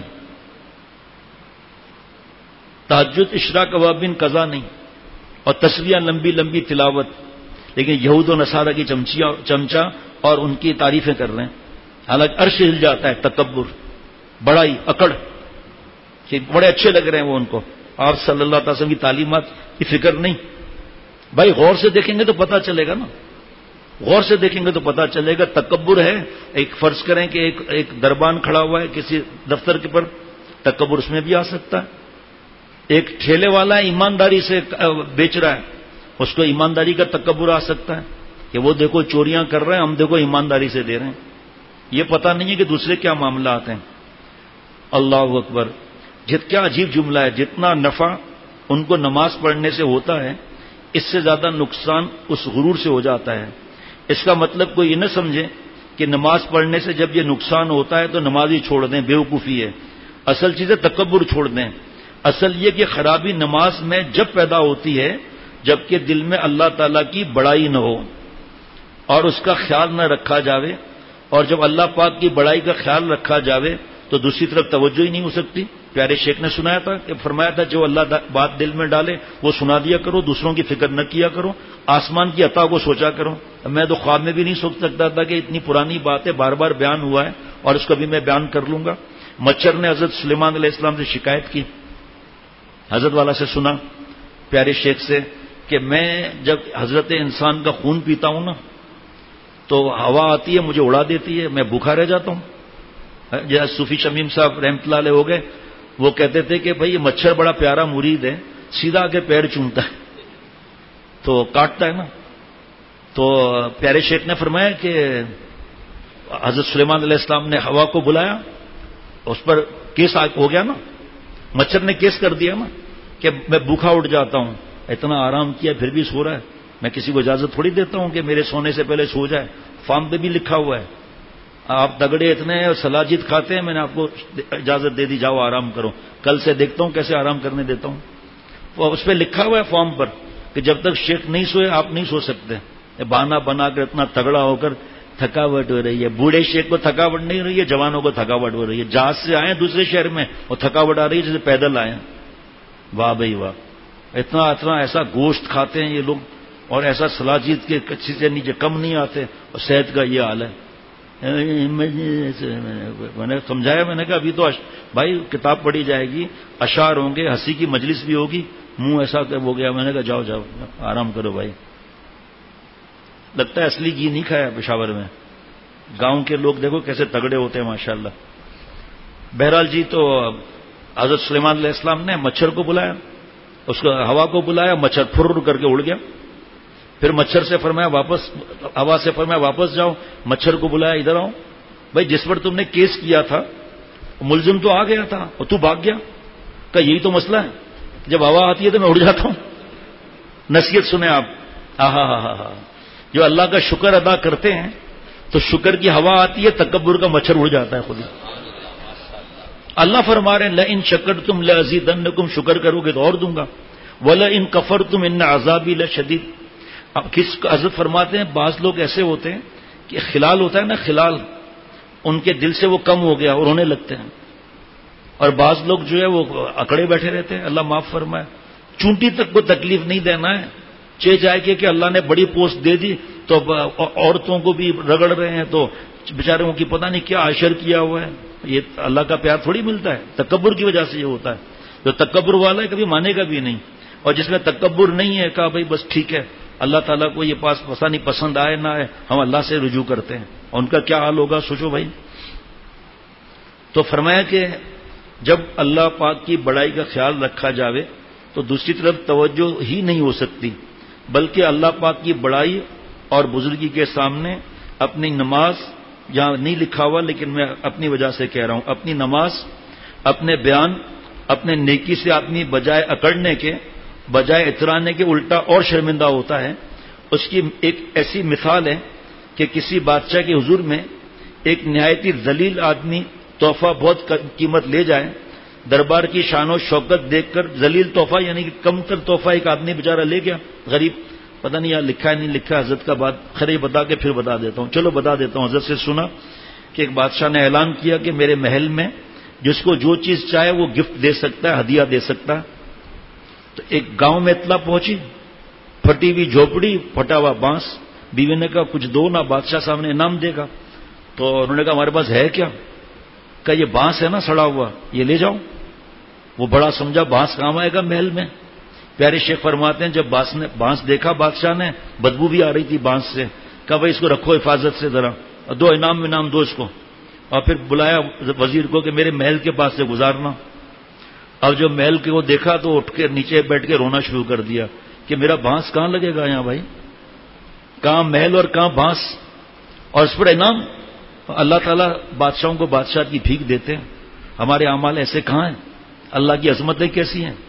تہجد اشراق اوابین قضا نہیں, اور تسبیح لمبی لمبی تلاوت. لیکن یہود و نصارہ کی چمچا اور ان کی تعریفیں کر رہے ہیں. حالانکہ عرش ہل جاتا ہے, تکبر, بڑائی, اکڑ, کہ بڑے اچھے لگ رہے ہیں وہ ان کو. آپ صلی اللہ علیہ وسلم کی تعلیمات کی فکر نہیں. بھائی غور سے دیکھیں گے تو پتہ چلے گا نا, غور سے دیکھیں گے تو پتہ چلے گا. تکبر ہے, ایک فرض کریں کہ ایک دربان کھڑا ہوا ہے کسی دفتر کے پر, تکبر اس میں بھی آ سکتا ہے. ایک ٹھیلے والا ہے ایمانداری سے بیچ رہا ہے, اس کو ایمانداری کا تکبر آ سکتا ہے کہ وہ دیکھو چوریاں کر رہے ہیں, ہم دیکھو ایمانداری سے دے رہے ہیں. یہ پتہ نہیں ہے کہ دوسرے کیا معاملات ہیں. اللہ اکبر, کیا عجیب جملہ ہے. جتنا نفع ان کو نماز پڑھنے سے ہوتا ہے اس سے زیادہ نقصان اس غرور سے ہو جاتا ہے. اس کا مطلب کوئی یہ نہ سمجھے کہ نماز پڑھنے سے جب یہ نقصان ہوتا ہے تو نماز ہی چھوڑ دیں, بیوقوفی ہے. اصل چیز ہے تکبر چھوڑ دیں. اصل یہ کہ خرابی نماز میں جب پیدا ہوتی ہے جبکہ دل میں اللہ تعالیٰ کی بڑائی نہ ہو اور اس کا خیال نہ رکھا جاوے, اور جب اللہ پاک کی بڑائی کا خیال رکھا جاوے تو دوسری طرف توجہ ہی نہیں ہو سکتی. پیارے شیخ نے سنایا تھا کہ فرمایا تھا جو اللہ بات دل میں ڈالے وہ سنا دیا کرو, دوسروں کی فکر نہ کیا کرو, آسمان کی عطا کو سوچا کرو. میں تو خواب میں بھی نہیں سوچ سکتا تھا کہ اتنی پرانی بات ہے, بار بار بیان ہوا ہے اور اس کو بھی میں بیان کر لوں گا. مچھر نے حضرت سلیمان علیہ السلام سے شکایت کی, حضرت والا سے سنا پیارے شیخ سے کہ میں جب حضرت انسان کا خون پیتا ہوں نا تو ہوا آتی ہے مجھے اڑا دیتی ہے, میں بھوکا رہ جاتا ہوں. جیسے صوفی شمیم صاحب رحمۃ اللہ علیہ ہو گئے, وہ کہتے تھے کہ بھائی یہ مچھر بڑا پیارا مرید ہے, سیدھا آ کے پیر چومتا ہے تو کاٹتا ہے نا. تو پیارے شیخ نے فرمایا کہ حضرت سلیمان علیہ السلام نے ہوا کو بلایا, اس پر کیس ہو گیا نا, مچھر نے کیس کر دیا نا کہ میں بھوکا اٹھ جاتا ہوں, اتنا آرام کیا پھر بھی سو رہا ہے. میں کسی کو اجازت تھوڑی دیتا ہوں کہ میرے سونے سے پہلے سو جائے. فارم پہ بھی لکھا ہوا ہے آپ تگڑے اتنے ہیں اور سلاجید کھاتے ہیں, میں نے آپ کو اجازت دے دی جاؤ آرام کرو, کل سے دیکھتا ہوں کیسے آرام کرنے دیتا ہوں. وہ اس پہ لکھا ہوا ہے فارم پر کہ جب تک شیخ نہیں سوئے آپ نہیں سو سکتے. بہانہ بنا کر اتنا تگڑا ہو کر تھکاوٹ ہو رہی ہے. بوڑھے شیخ کو تھکاوٹ نہیں ہو رہی ہے, جوانوں کو تھکاوٹ ہو رہی ہے. جہاز سے آئے دوسرے شہر میں اور تھکاوٹ آ رہی ہے جیسے پیدل آئے. واہ بھائی واہ, اتنا ایسا گوشت کھاتے ہیں یہ لوگ، اور ایسا سلاجید کے کچھ سے نیچے کم نہیں آتے، اور صحت کا یہ حال ہے. میں نے سمجھایا، میں نے کہا ابھی تو بھائی کتاب پڑھی جائے گی، اشعار ہوں گے، ہنسی کی مجلس بھی ہوگی، منہ ایسا ہو گیا. میں نے کہا جاؤ جاؤ آرام کرو بھائی. لگتا ہے اصلی گھی نہیں کھایا پشاور میں. گاؤں کے لوگ دیکھو کیسے تگڑے ہوتے ہیں ماشاءاللہ. بہرحال جی، تو حضرت سلیمان علیہ السلام نے مچھر کو بلایا، اس کو ہوا کو بلایا، مچھر پھر کر کے اڑ گیا. پھر مچھر سے فرمایا واپس، ہوا سے فرمایا واپس جاؤ. مچھر کو بلایا ادھر آؤ. بھائی جس پر تم نے کیس کیا تھا ملزم تو آ گیا تھا اور تو بھاگ گیا. کہ یہی تو مسئلہ ہے، جب ہوا آتی ہے تو میں اڑ جاتا ہوں. نصیحت سنیں آپ. ہاں جو اللہ کا شکر ادا کرتے ہیں تو شکر کی ہوا آتی ہے، تکبر کا مچھر اڑ جاتا ہے خود ہی. اللہ فرما رہے ہیں لئن شکرتم لازیدنکم، شکر کرو گے تو اور دوں گا. ولئن کفرتم ان عذابی لشدید. اب کس حضرت فرماتے ہیں بعض لوگ ایسے ہوتے ہیں کہ خلال ہوتا ہے نا، خلال ان کے دل سے وہ کم ہو گیا اور رونے لگتے ہیں، اور بعض لوگ جو ہے وہ اکڑے بیٹھے رہتے ہیں. اللہ معاف فرمائے. چونٹی تک کو تکلیف نہیں دینا ہے. چاہے کہ اللہ نے بڑی پوسٹ دے دی تو عورتوں کو بھی رگڑ رہے ہیں، تو بیچاروں کی پتہ نہیں کیا عشر کیا ہوا ہے. یہ اللہ کا پیار تھوڑی ملتا ہے، تکبر کی وجہ سے یہ ہوتا ہے. جو تکبر والا ہے کبھی مانے گا بھی نہیں، اور جس میں تکبر نہیں ہے کہا بھائی بس ٹھیک ہے، اللہ تعالیٰ کو یہ پاس پسند نہیں، پسند آئے نہ آئے، ہم اللہ سے رجوع کرتے ہیں. اور ان کا کیا حال ہوگا سوچو بھائی. تو فرمایا کہ جب اللہ پاک کی بڑائی کا خیال رکھا جاوے تو دوسری طرف توجہ ہی نہیں ہو سکتی، بلکہ اللہ پاک کی بڑائی اور بزرگی کے سامنے اپنی نماز، یہاں نہیں لکھا ہوا لیکن میں اپنی وجہ سے کہہ رہا ہوں، اپنی نماز، اپنے بیان، اپنے نیکی سے آدمی بجائے اکڑنے کے، بجائے اترانے کے الٹا اور شرمندہ ہوتا ہے. اس کی ایک ایسی مثال ہے کہ کسی بادشاہ کے حضور میں ایک نہایت ہی ذلیل آدمی تحفہ بہت قیمت لے جائے، دربار کی شان و شوکت دیکھ کر ذلیل تحفہ یعنی کہ کم تر تحفہ ایک آدمی بیچارہ لے گیا، غریب، پتہ نہیں یہاں لکھا ہے نہیں لکھا حضرت کا بات، خیر یہ بتا کے پھر بتا دیتا ہوں. چلو بتا دیتا ہوں. حضرت سے سنا کہ ایک بادشاہ نے اعلان کیا کہ میرے محل میں جس کو جو چیز چاہے وہ گفٹ دے سکتا ہے، ہدیہ دے سکتا ہے. تو ایک گاؤں میں اطلاع پہنچی، پھٹی ہوئی جھوپڑی، پھٹا ہوا بانس. بیوی نے کہا کچھ دو نا، بادشاہ صاحب نے انعام دے گا. تو انہوں نے کہا ہمارے پاس ہے کیا؟ کہ یہ بانس ہے نا سڑا ہوا، یہ لے جاؤ. وہ بڑا سمجھا بانس کام آئے گا محل میں. پیارے شیخ فرماتے ہیں جب بانس دیکھا بادشاہ نے، بدبو بھی آ رہی تھی بانس سے، کہا بھائی اس کو رکھو حفاظت سے ذرا، دو انعام دو اس کو. اور پھر بلایا وزیر کو کہ میرے محل کے پاس سے گزارنا. اب جو محل کے وہ دیکھا تو اٹھ کے نیچے بیٹھ کے رونا شروع کر دیا کہ میرا بانس کہاں لگے گا یہاں بھائی، کہاں محل اور کہاں بانس، اور اس پر انعام. اللہ تعالیٰ بادشاہوں کو بادشاہ کی بھیک دیتے ہیں، ہمارے اعمال ایسے کہاں ہیں، اللہ کی عظمتیں کیسی ہیں.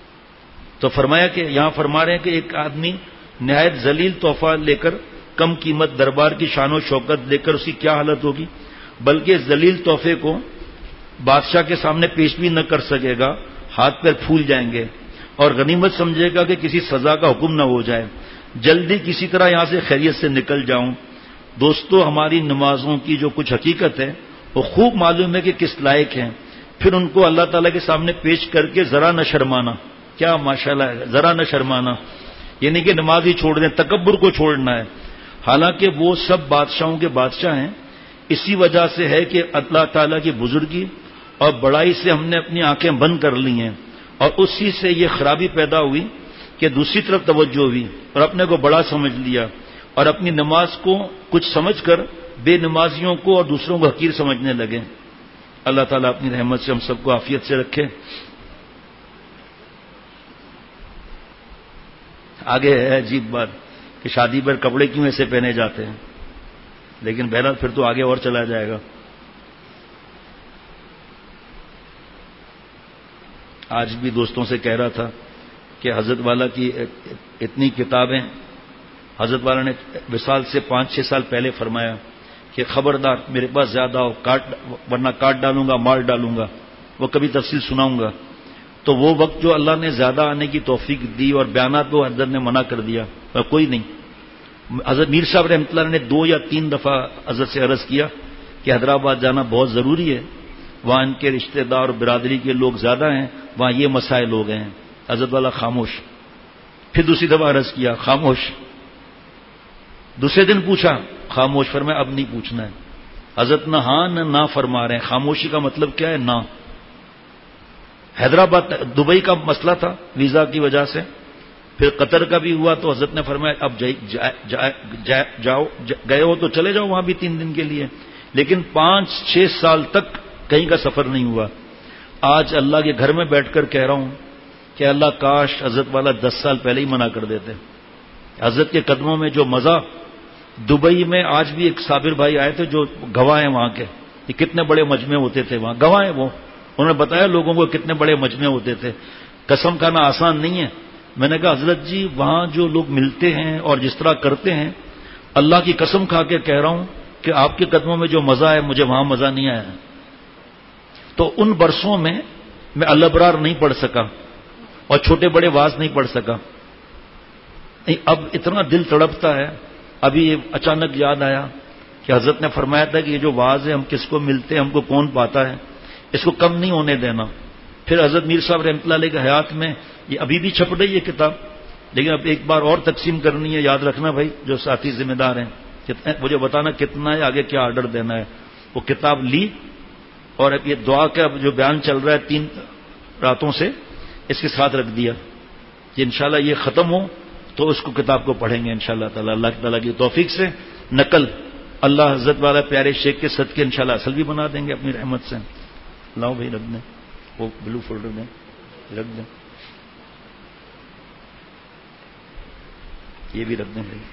تو فرمایا کہ یہاں فرما رہے ہیں کہ ایک آدمی نہایت ذلیل تحفہ لے کر، کم قیمت دربار کی شان و شوکت لے کر اس کی کیا حالت ہوگی، بلکہ ذلیل تحفے کو بادشاہ کے سامنے پیش بھی نہ کر سکے گا، ہاتھ پیر پھول جائیں گے اور غنیمت سمجھے گا کہ کسی سزا کا حکم نہ ہو جائے، جلدی کسی طرح یہاں سے خیریت سے نکل جاؤں. دوستو ہماری نمازوں کی جو کچھ حقیقت ہے وہ خوب معلوم ہے کہ کس لائق ہیں، پھر ان کو اللہ تعالیٰ کے سامنے پیش کر کے ذرا نہ شرمانا. کیا ماشاءاللہ ہے، ذرا نہ شرمانا، یعنی کہ نماز ہی چھوڑ دیں، تکبر کو چھوڑنا ہے. حالانکہ وہ سب بادشاہوں کے بادشاہ ہیں. اسی وجہ سے ہے کہ اللہ تعالیٰ کی بزرگی اور بڑائی سے ہم نے اپنی آنکھیں بند کر لی ہیں، اور اسی سے یہ خرابی پیدا ہوئی کہ دوسری طرف توجہ ہوئی اور اپنے کو بڑا سمجھ لیا، اور اپنی نماز کو کچھ سمجھ کر بے نمازیوں کو اور دوسروں کو حقیر سمجھنے لگے. اللہ تعالیٰ اپنی رحمت سے ہم سب کو عافیت سے رکھے. آگے ہے عجیب بات کہ شادی پر کپڑے کیوں ایسے پہنے جاتے ہیں، لیکن بہرحال پھر تو آگے اور چلا جائے گا. آج بھی دوستوں سے کہہ رہا تھا کہ حضرت والا کی اتنی کتابیں، حضرت والا نے وصال سے 5-6 سال پہلے فرمایا کہ خبردار میرے پاس زیادہ ہو، ورنہ کاٹ ڈالوں گا، مار ڈالوں گا. وہ کبھی تفصیل سناؤں گا. تو وہ وقت جو اللہ نے زیادہ آنے کی توفیق دی اور بیانات کو حضرت نے منع کر دیا، کوئی نہیں. حضرت میر صاحب رحمۃ اللہ نے 2 یا 3 دفعہ حضرت سے عرض کیا کہ حیدرآباد جانا بہت ضروری ہے، وہاں ان کے رشتہ دار اور برادری کے لوگ زیادہ ہیں، وہاں یہ مسائل ہو گئے ہیں. حضرت والا خاموش. پھر دوسری دفعہ عرض کیا خاموش. دوسرے دن پوچھا خاموش. فرمایا اب نہیں پوچھنا ہے. حضرت نہ ہاں نہ فرما رہے ہیں. خاموشی کا مطلب کیا ہے؟ نہ. حیدرآباد دبئی کا مسئلہ تھا ویزا کی وجہ سے, پھر قطر کا بھی ہوا تو حضرت نے فرمایا اب جاؤ, گئے ہو تو چلے جاؤ وہاں بھی 3 دن کے لیے, لیکن 5-6 سال تک کہیں کا سفر نہیں ہوا. آج اللہ کے گھر میں بیٹھ کر کہہ رہا ہوں کہ اللہ کاش حضرت والا 10 سال پہلے ہی منع کر دیتے. حضرت کے قدموں میں جو مزہ. دبئی میں آج بھی ایک صابر بھائی آئے تھے جو گواہ ہیں وہاں کے, یہ کتنے بڑے مجمع ہوتے تھے وہاں, گواہ ہیں وہ. انہوں نے بتایا لوگوں کو کتنے بڑے مجمع ہوتے تھے. قسم کھانا آسان نہیں ہے. میں نے کہا حضرت جی وہاں جو لوگ ملتے ہیں اور جس طرح کرتے ہیں, اللہ کی قسم کھا کے کہہ رہا ہوں کہ آپ کے قدموں میں جو مزہ ہے مجھے وہاں مزہ نہیں آیا. تو ان برسوں میں الابرار نہیں پڑھ سکا اور چھوٹے بڑے واز نہیں پڑھ سکا. اب اتنا دل تڑپتا ہے. ابھی اچانک یاد آیا کہ حضرت نے فرمایا تھا کہ یہ جو واز ہے ہم کس کو ملتے ہیں, ہم کو کون پاتا ہے, اس کو کم نہیں ہونے دینا. پھر حضرت میر صاحب رحمۃ اللہ علیہ کے حیات میں یہ ابھی بھی چھپ رہی ہے کتاب, لیکن اب ایک بار اور تقسیم کرنی ہے. یاد رکھنا بھائی جو ساتھی ذمہ دار ہیں, مجھے بتانا کتنا ہے, آگے کیا آرڈر دینا ہے. وہ کتاب لی اور اب یہ دعا کا جو بیان چل رہا ہے 3 راتوں سے اس کے ساتھ رکھ دیا کہ انشاءاللہ یہ ختم ہو تو اس کو کتاب کو پڑھیں گے انشاءاللہ تعالی. اللہ تعالیٰ کی توفیق سے نقل اللہ حضرت والا پیارے شیخ کے صدقے انشاءاللہ اصل بھی بنا دیں گے اپنی رحمت سے. لاؤ بھائی رکھ دیں, وہ بلو فولڈر میں رکھ دیں, یہ بھی رکھ دیں بھائی.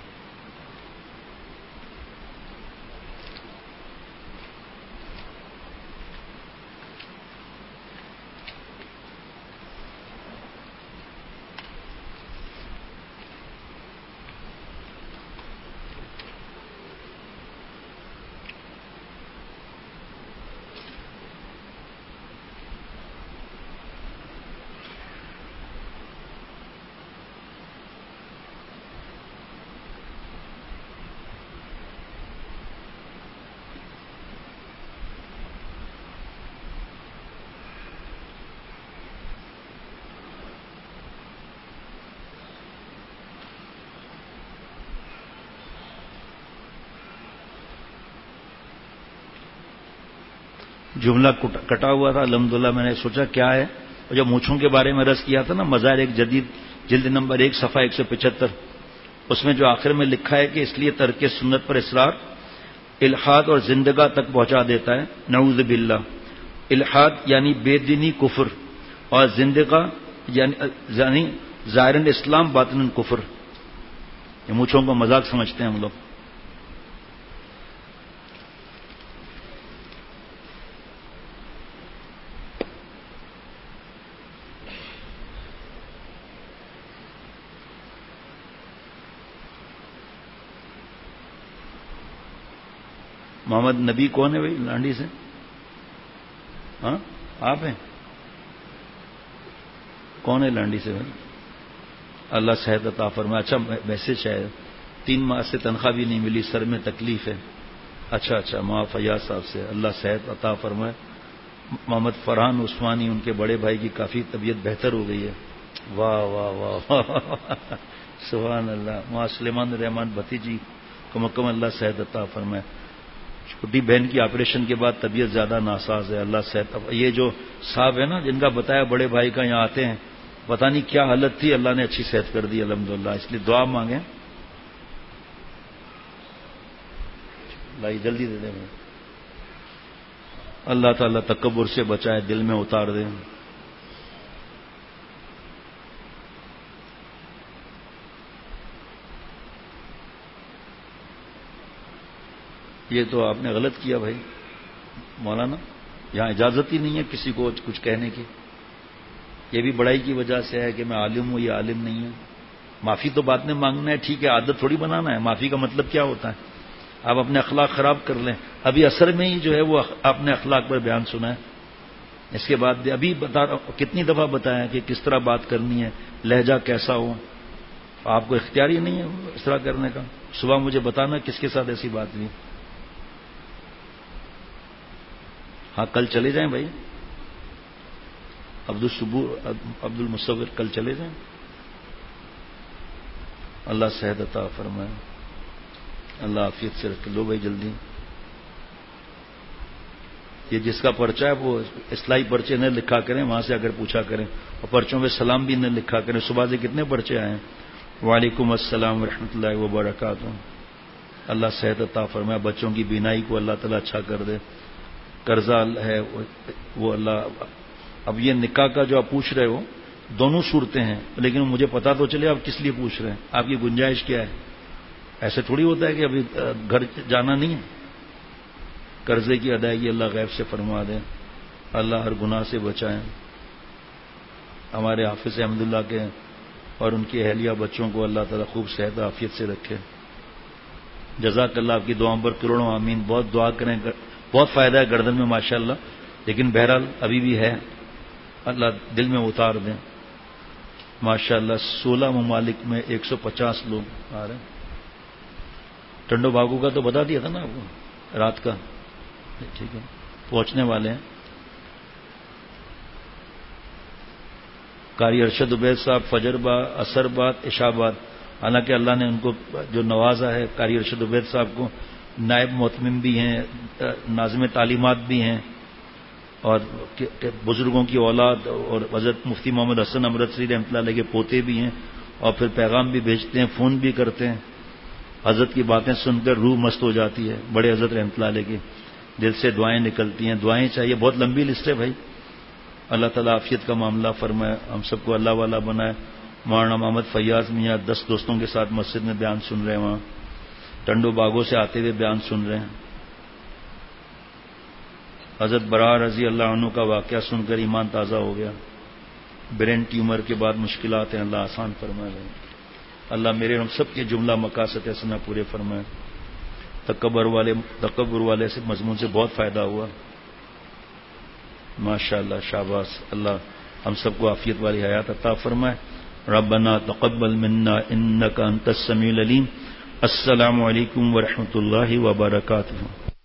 جملہ کٹا ہوا تھا الحمدللہ. میں نے سوچا کیا ہے, اور جب مونچھوں کے بارے میں رس کیا تھا نا, مظاہر ایک جدید جلد نمبر 1 صفحہ 175, اس میں جو آخر میں لکھا ہے کہ اس لیے ترک سنت پر اصرار الحاد اور زندگاہ تک پہنچا دیتا ہے. نعوذ باللہ. الحاد یعنی بے دینی کفر, اور زندگاہ یعنی ظاہراً اسلام باطناً کفر. یہ مونچھوں کو مذاق سمجھتے ہیں ہم لوگ. محمد نبی کون ہے بھائی لانڈی سے؟ ہاں آپ ہیں؟ کون ہے لانڈی سے بھائی؟ اللہ صحت عطا فرمائے. اچھا میسج ہے 3 ماہ سے تنخواہ بھی نہیں ملی, سر میں تکلیف ہے. اچھا ماں فیاض صاحب سے اللہ صحت عطا فرمائے. محمد فرحان عثمانی ان کے بڑے بھائی کی کافی طبیعت بہتر ہو گئی ہے. واہ واہ واہ واہ سبحان اللہ. ماں سلیمان الرحمان بھتیجی کو مکمل اللہ صحت عطا فرمائے. چھوٹی بہن کی آپریشن کے بعد طبیعت زیادہ ناساز ہے. اللہ صحت. یہ جو صاحب ہے نا جن کا بتایا بڑے بھائی کا یہاں آتے ہیں, پتہ نہیں کیا حالت تھی, اللہ نے اچھی صحت کر دی الحمدللہ. اس لیے دعا مانگیں. اللہ جلدی دے دیں. اللہ تعالیٰ تکبر سے بچائے, دل میں اتار دیں. یہ تو آپ نے غلط کیا بھائی مولانا, یہاں اجازت ہی نہیں ہے کسی کو کچھ کہنے کی. یہ بھی بڑائی کی وجہ سے ہے کہ میں عالم ہوں, یہ عالم نہیں ہے. معافی تو بعد میں مانگنا ہے, ٹھیک ہے, عادت تھوڑی بنانا ہے. معافی کا مطلب کیا ہوتا ہے؟ آپ اپنے اخلاق خراب کر لیں. ابھی اثر میں ہی جو ہے وہ اپنے اخلاق پر بیان سنا ہے. اس کے بعد ابھی بتا رہا ہوں, کتنی دفعہ بتایا کہ کس طرح بات کرنی ہے, لہجہ کیسا ہو. آپ کو اختیار ہی نہیں ہے اس طرح کرنے کا. صبح مجھے بتانا کس کے ساتھ ایسی بات ہوئی. ہاں کل چلے جائیں بھائی, عبد المصور کل چلے جائیں. اللہ صحت عطا فرمائے, اللہ عافیت سے رکھے. لو بھائی جلدی. یہ جس کا پرچہ ہے وہ اصلاحی پرچے نہ لکھا کریں, وہاں سے اگر پوچھا کریں, اور پرچوں میں سلام بھی نہ لکھا کریں. صبح سے کتنے پرچے آئے ہیں. وعلیکم السلام ورحمۃ اللہ وبرکاتہ. اللہ صحت عطا فرمائے, بچوں کی بینائی کو اللہ تعالیٰ اچھا کر دے. قرضہ ہے وہ اللہ. اب یہ نکاح کا جو آپ پوچھ رہے ہو دونوں صورتیں ہیں, لیکن مجھے پتا تو چلے آپ کس لیے پوچھ رہے ہیں, آپ کی گنجائش کیا ہے. ایسے تھوڑی ہوتا ہے کہ ابھی گھر جانا نہیں ہے. قرضے کی ادائیگی اللہ غیب سے فرما دیں, اللہ ہر گناہ سے بچائیں. ہمارے حافظ احمد اللہ کے اور ان کی اہلیہ بچوں کو اللہ تعالیٰ خوب صحت عافیت سے رکھے. جزاک اللہ, آپ کی دعاؤں پر کروڑوں آمین. بہت دعا کریں, بہت فائدہ ہے گردن میں ماشاءاللہ, لیکن بہرحال ابھی بھی ہے, اللہ دل میں اتار دیں. ماشاءاللہ 16 ممالک میں 150 لوگ آ رہے ہیں. ٹنڈو باغو کا تو بتا دیا تھا نا آپ کو رات کا, ٹھیک ہے, پہنچنے والے ہیں. قاری ارشد عبید صاحب فجر بعد, عصر بعد, عشاء بعد. حالانکہ اللہ نے ان کو جو نوازا ہے, قاری ارشد عبید صاحب کو نائب محتمم بھی ہیں, ناظم تعلیمات بھی ہیں, اور بزرگوں کی اولاد, اور حضرت مفتی محمد حسن امرتسری رحمۃ اللہ علیہ کے پوتے بھی ہیں, اور پھر پیغام بھی بھیجتے ہیں, فون بھی کرتے ہیں. حضرت کی باتیں سن کر روح مست ہو جاتی ہے. بڑے حضرت رحمۃ اللہ علیہ کی دل سے دعائیں نکلتی ہیں. دعائیں چاہیے, بہت لمبی لسٹ ہے بھائی. اللہ تعالیٰ عافیت کا معاملہ فرمائے, ہم سب کو اللہ والا بنائے. مولانا محمد فیاض میاں 10 دوستوں کے ساتھ مسجد میں بیان سن رہے ہیں, وہاں ٹنڈو باغوں سے آتے ہوئے بیان سن رہے ہیں. حضرت براء رضی اللہ عنہ کا واقعہ سن کر ایمان تازہ ہو گیا. برین ٹیومر کے بعد مشکلات ہیں, اللہ آسان فرمائے. اللہ میرے ہم سب کے جملہ مقاصد حسنہ پورے فرمائے. تکبر والے سے مضمون سے بہت فائدہ ہوا. ماشاءاللہ, شاباش. اللہ ہم سب کو عافیت والی حیات عطا فرمائے. ربنا تقبل منا انک انت السمیع العلیم. السلام علیکم ورحمۃ اللہ وبرکاتہ.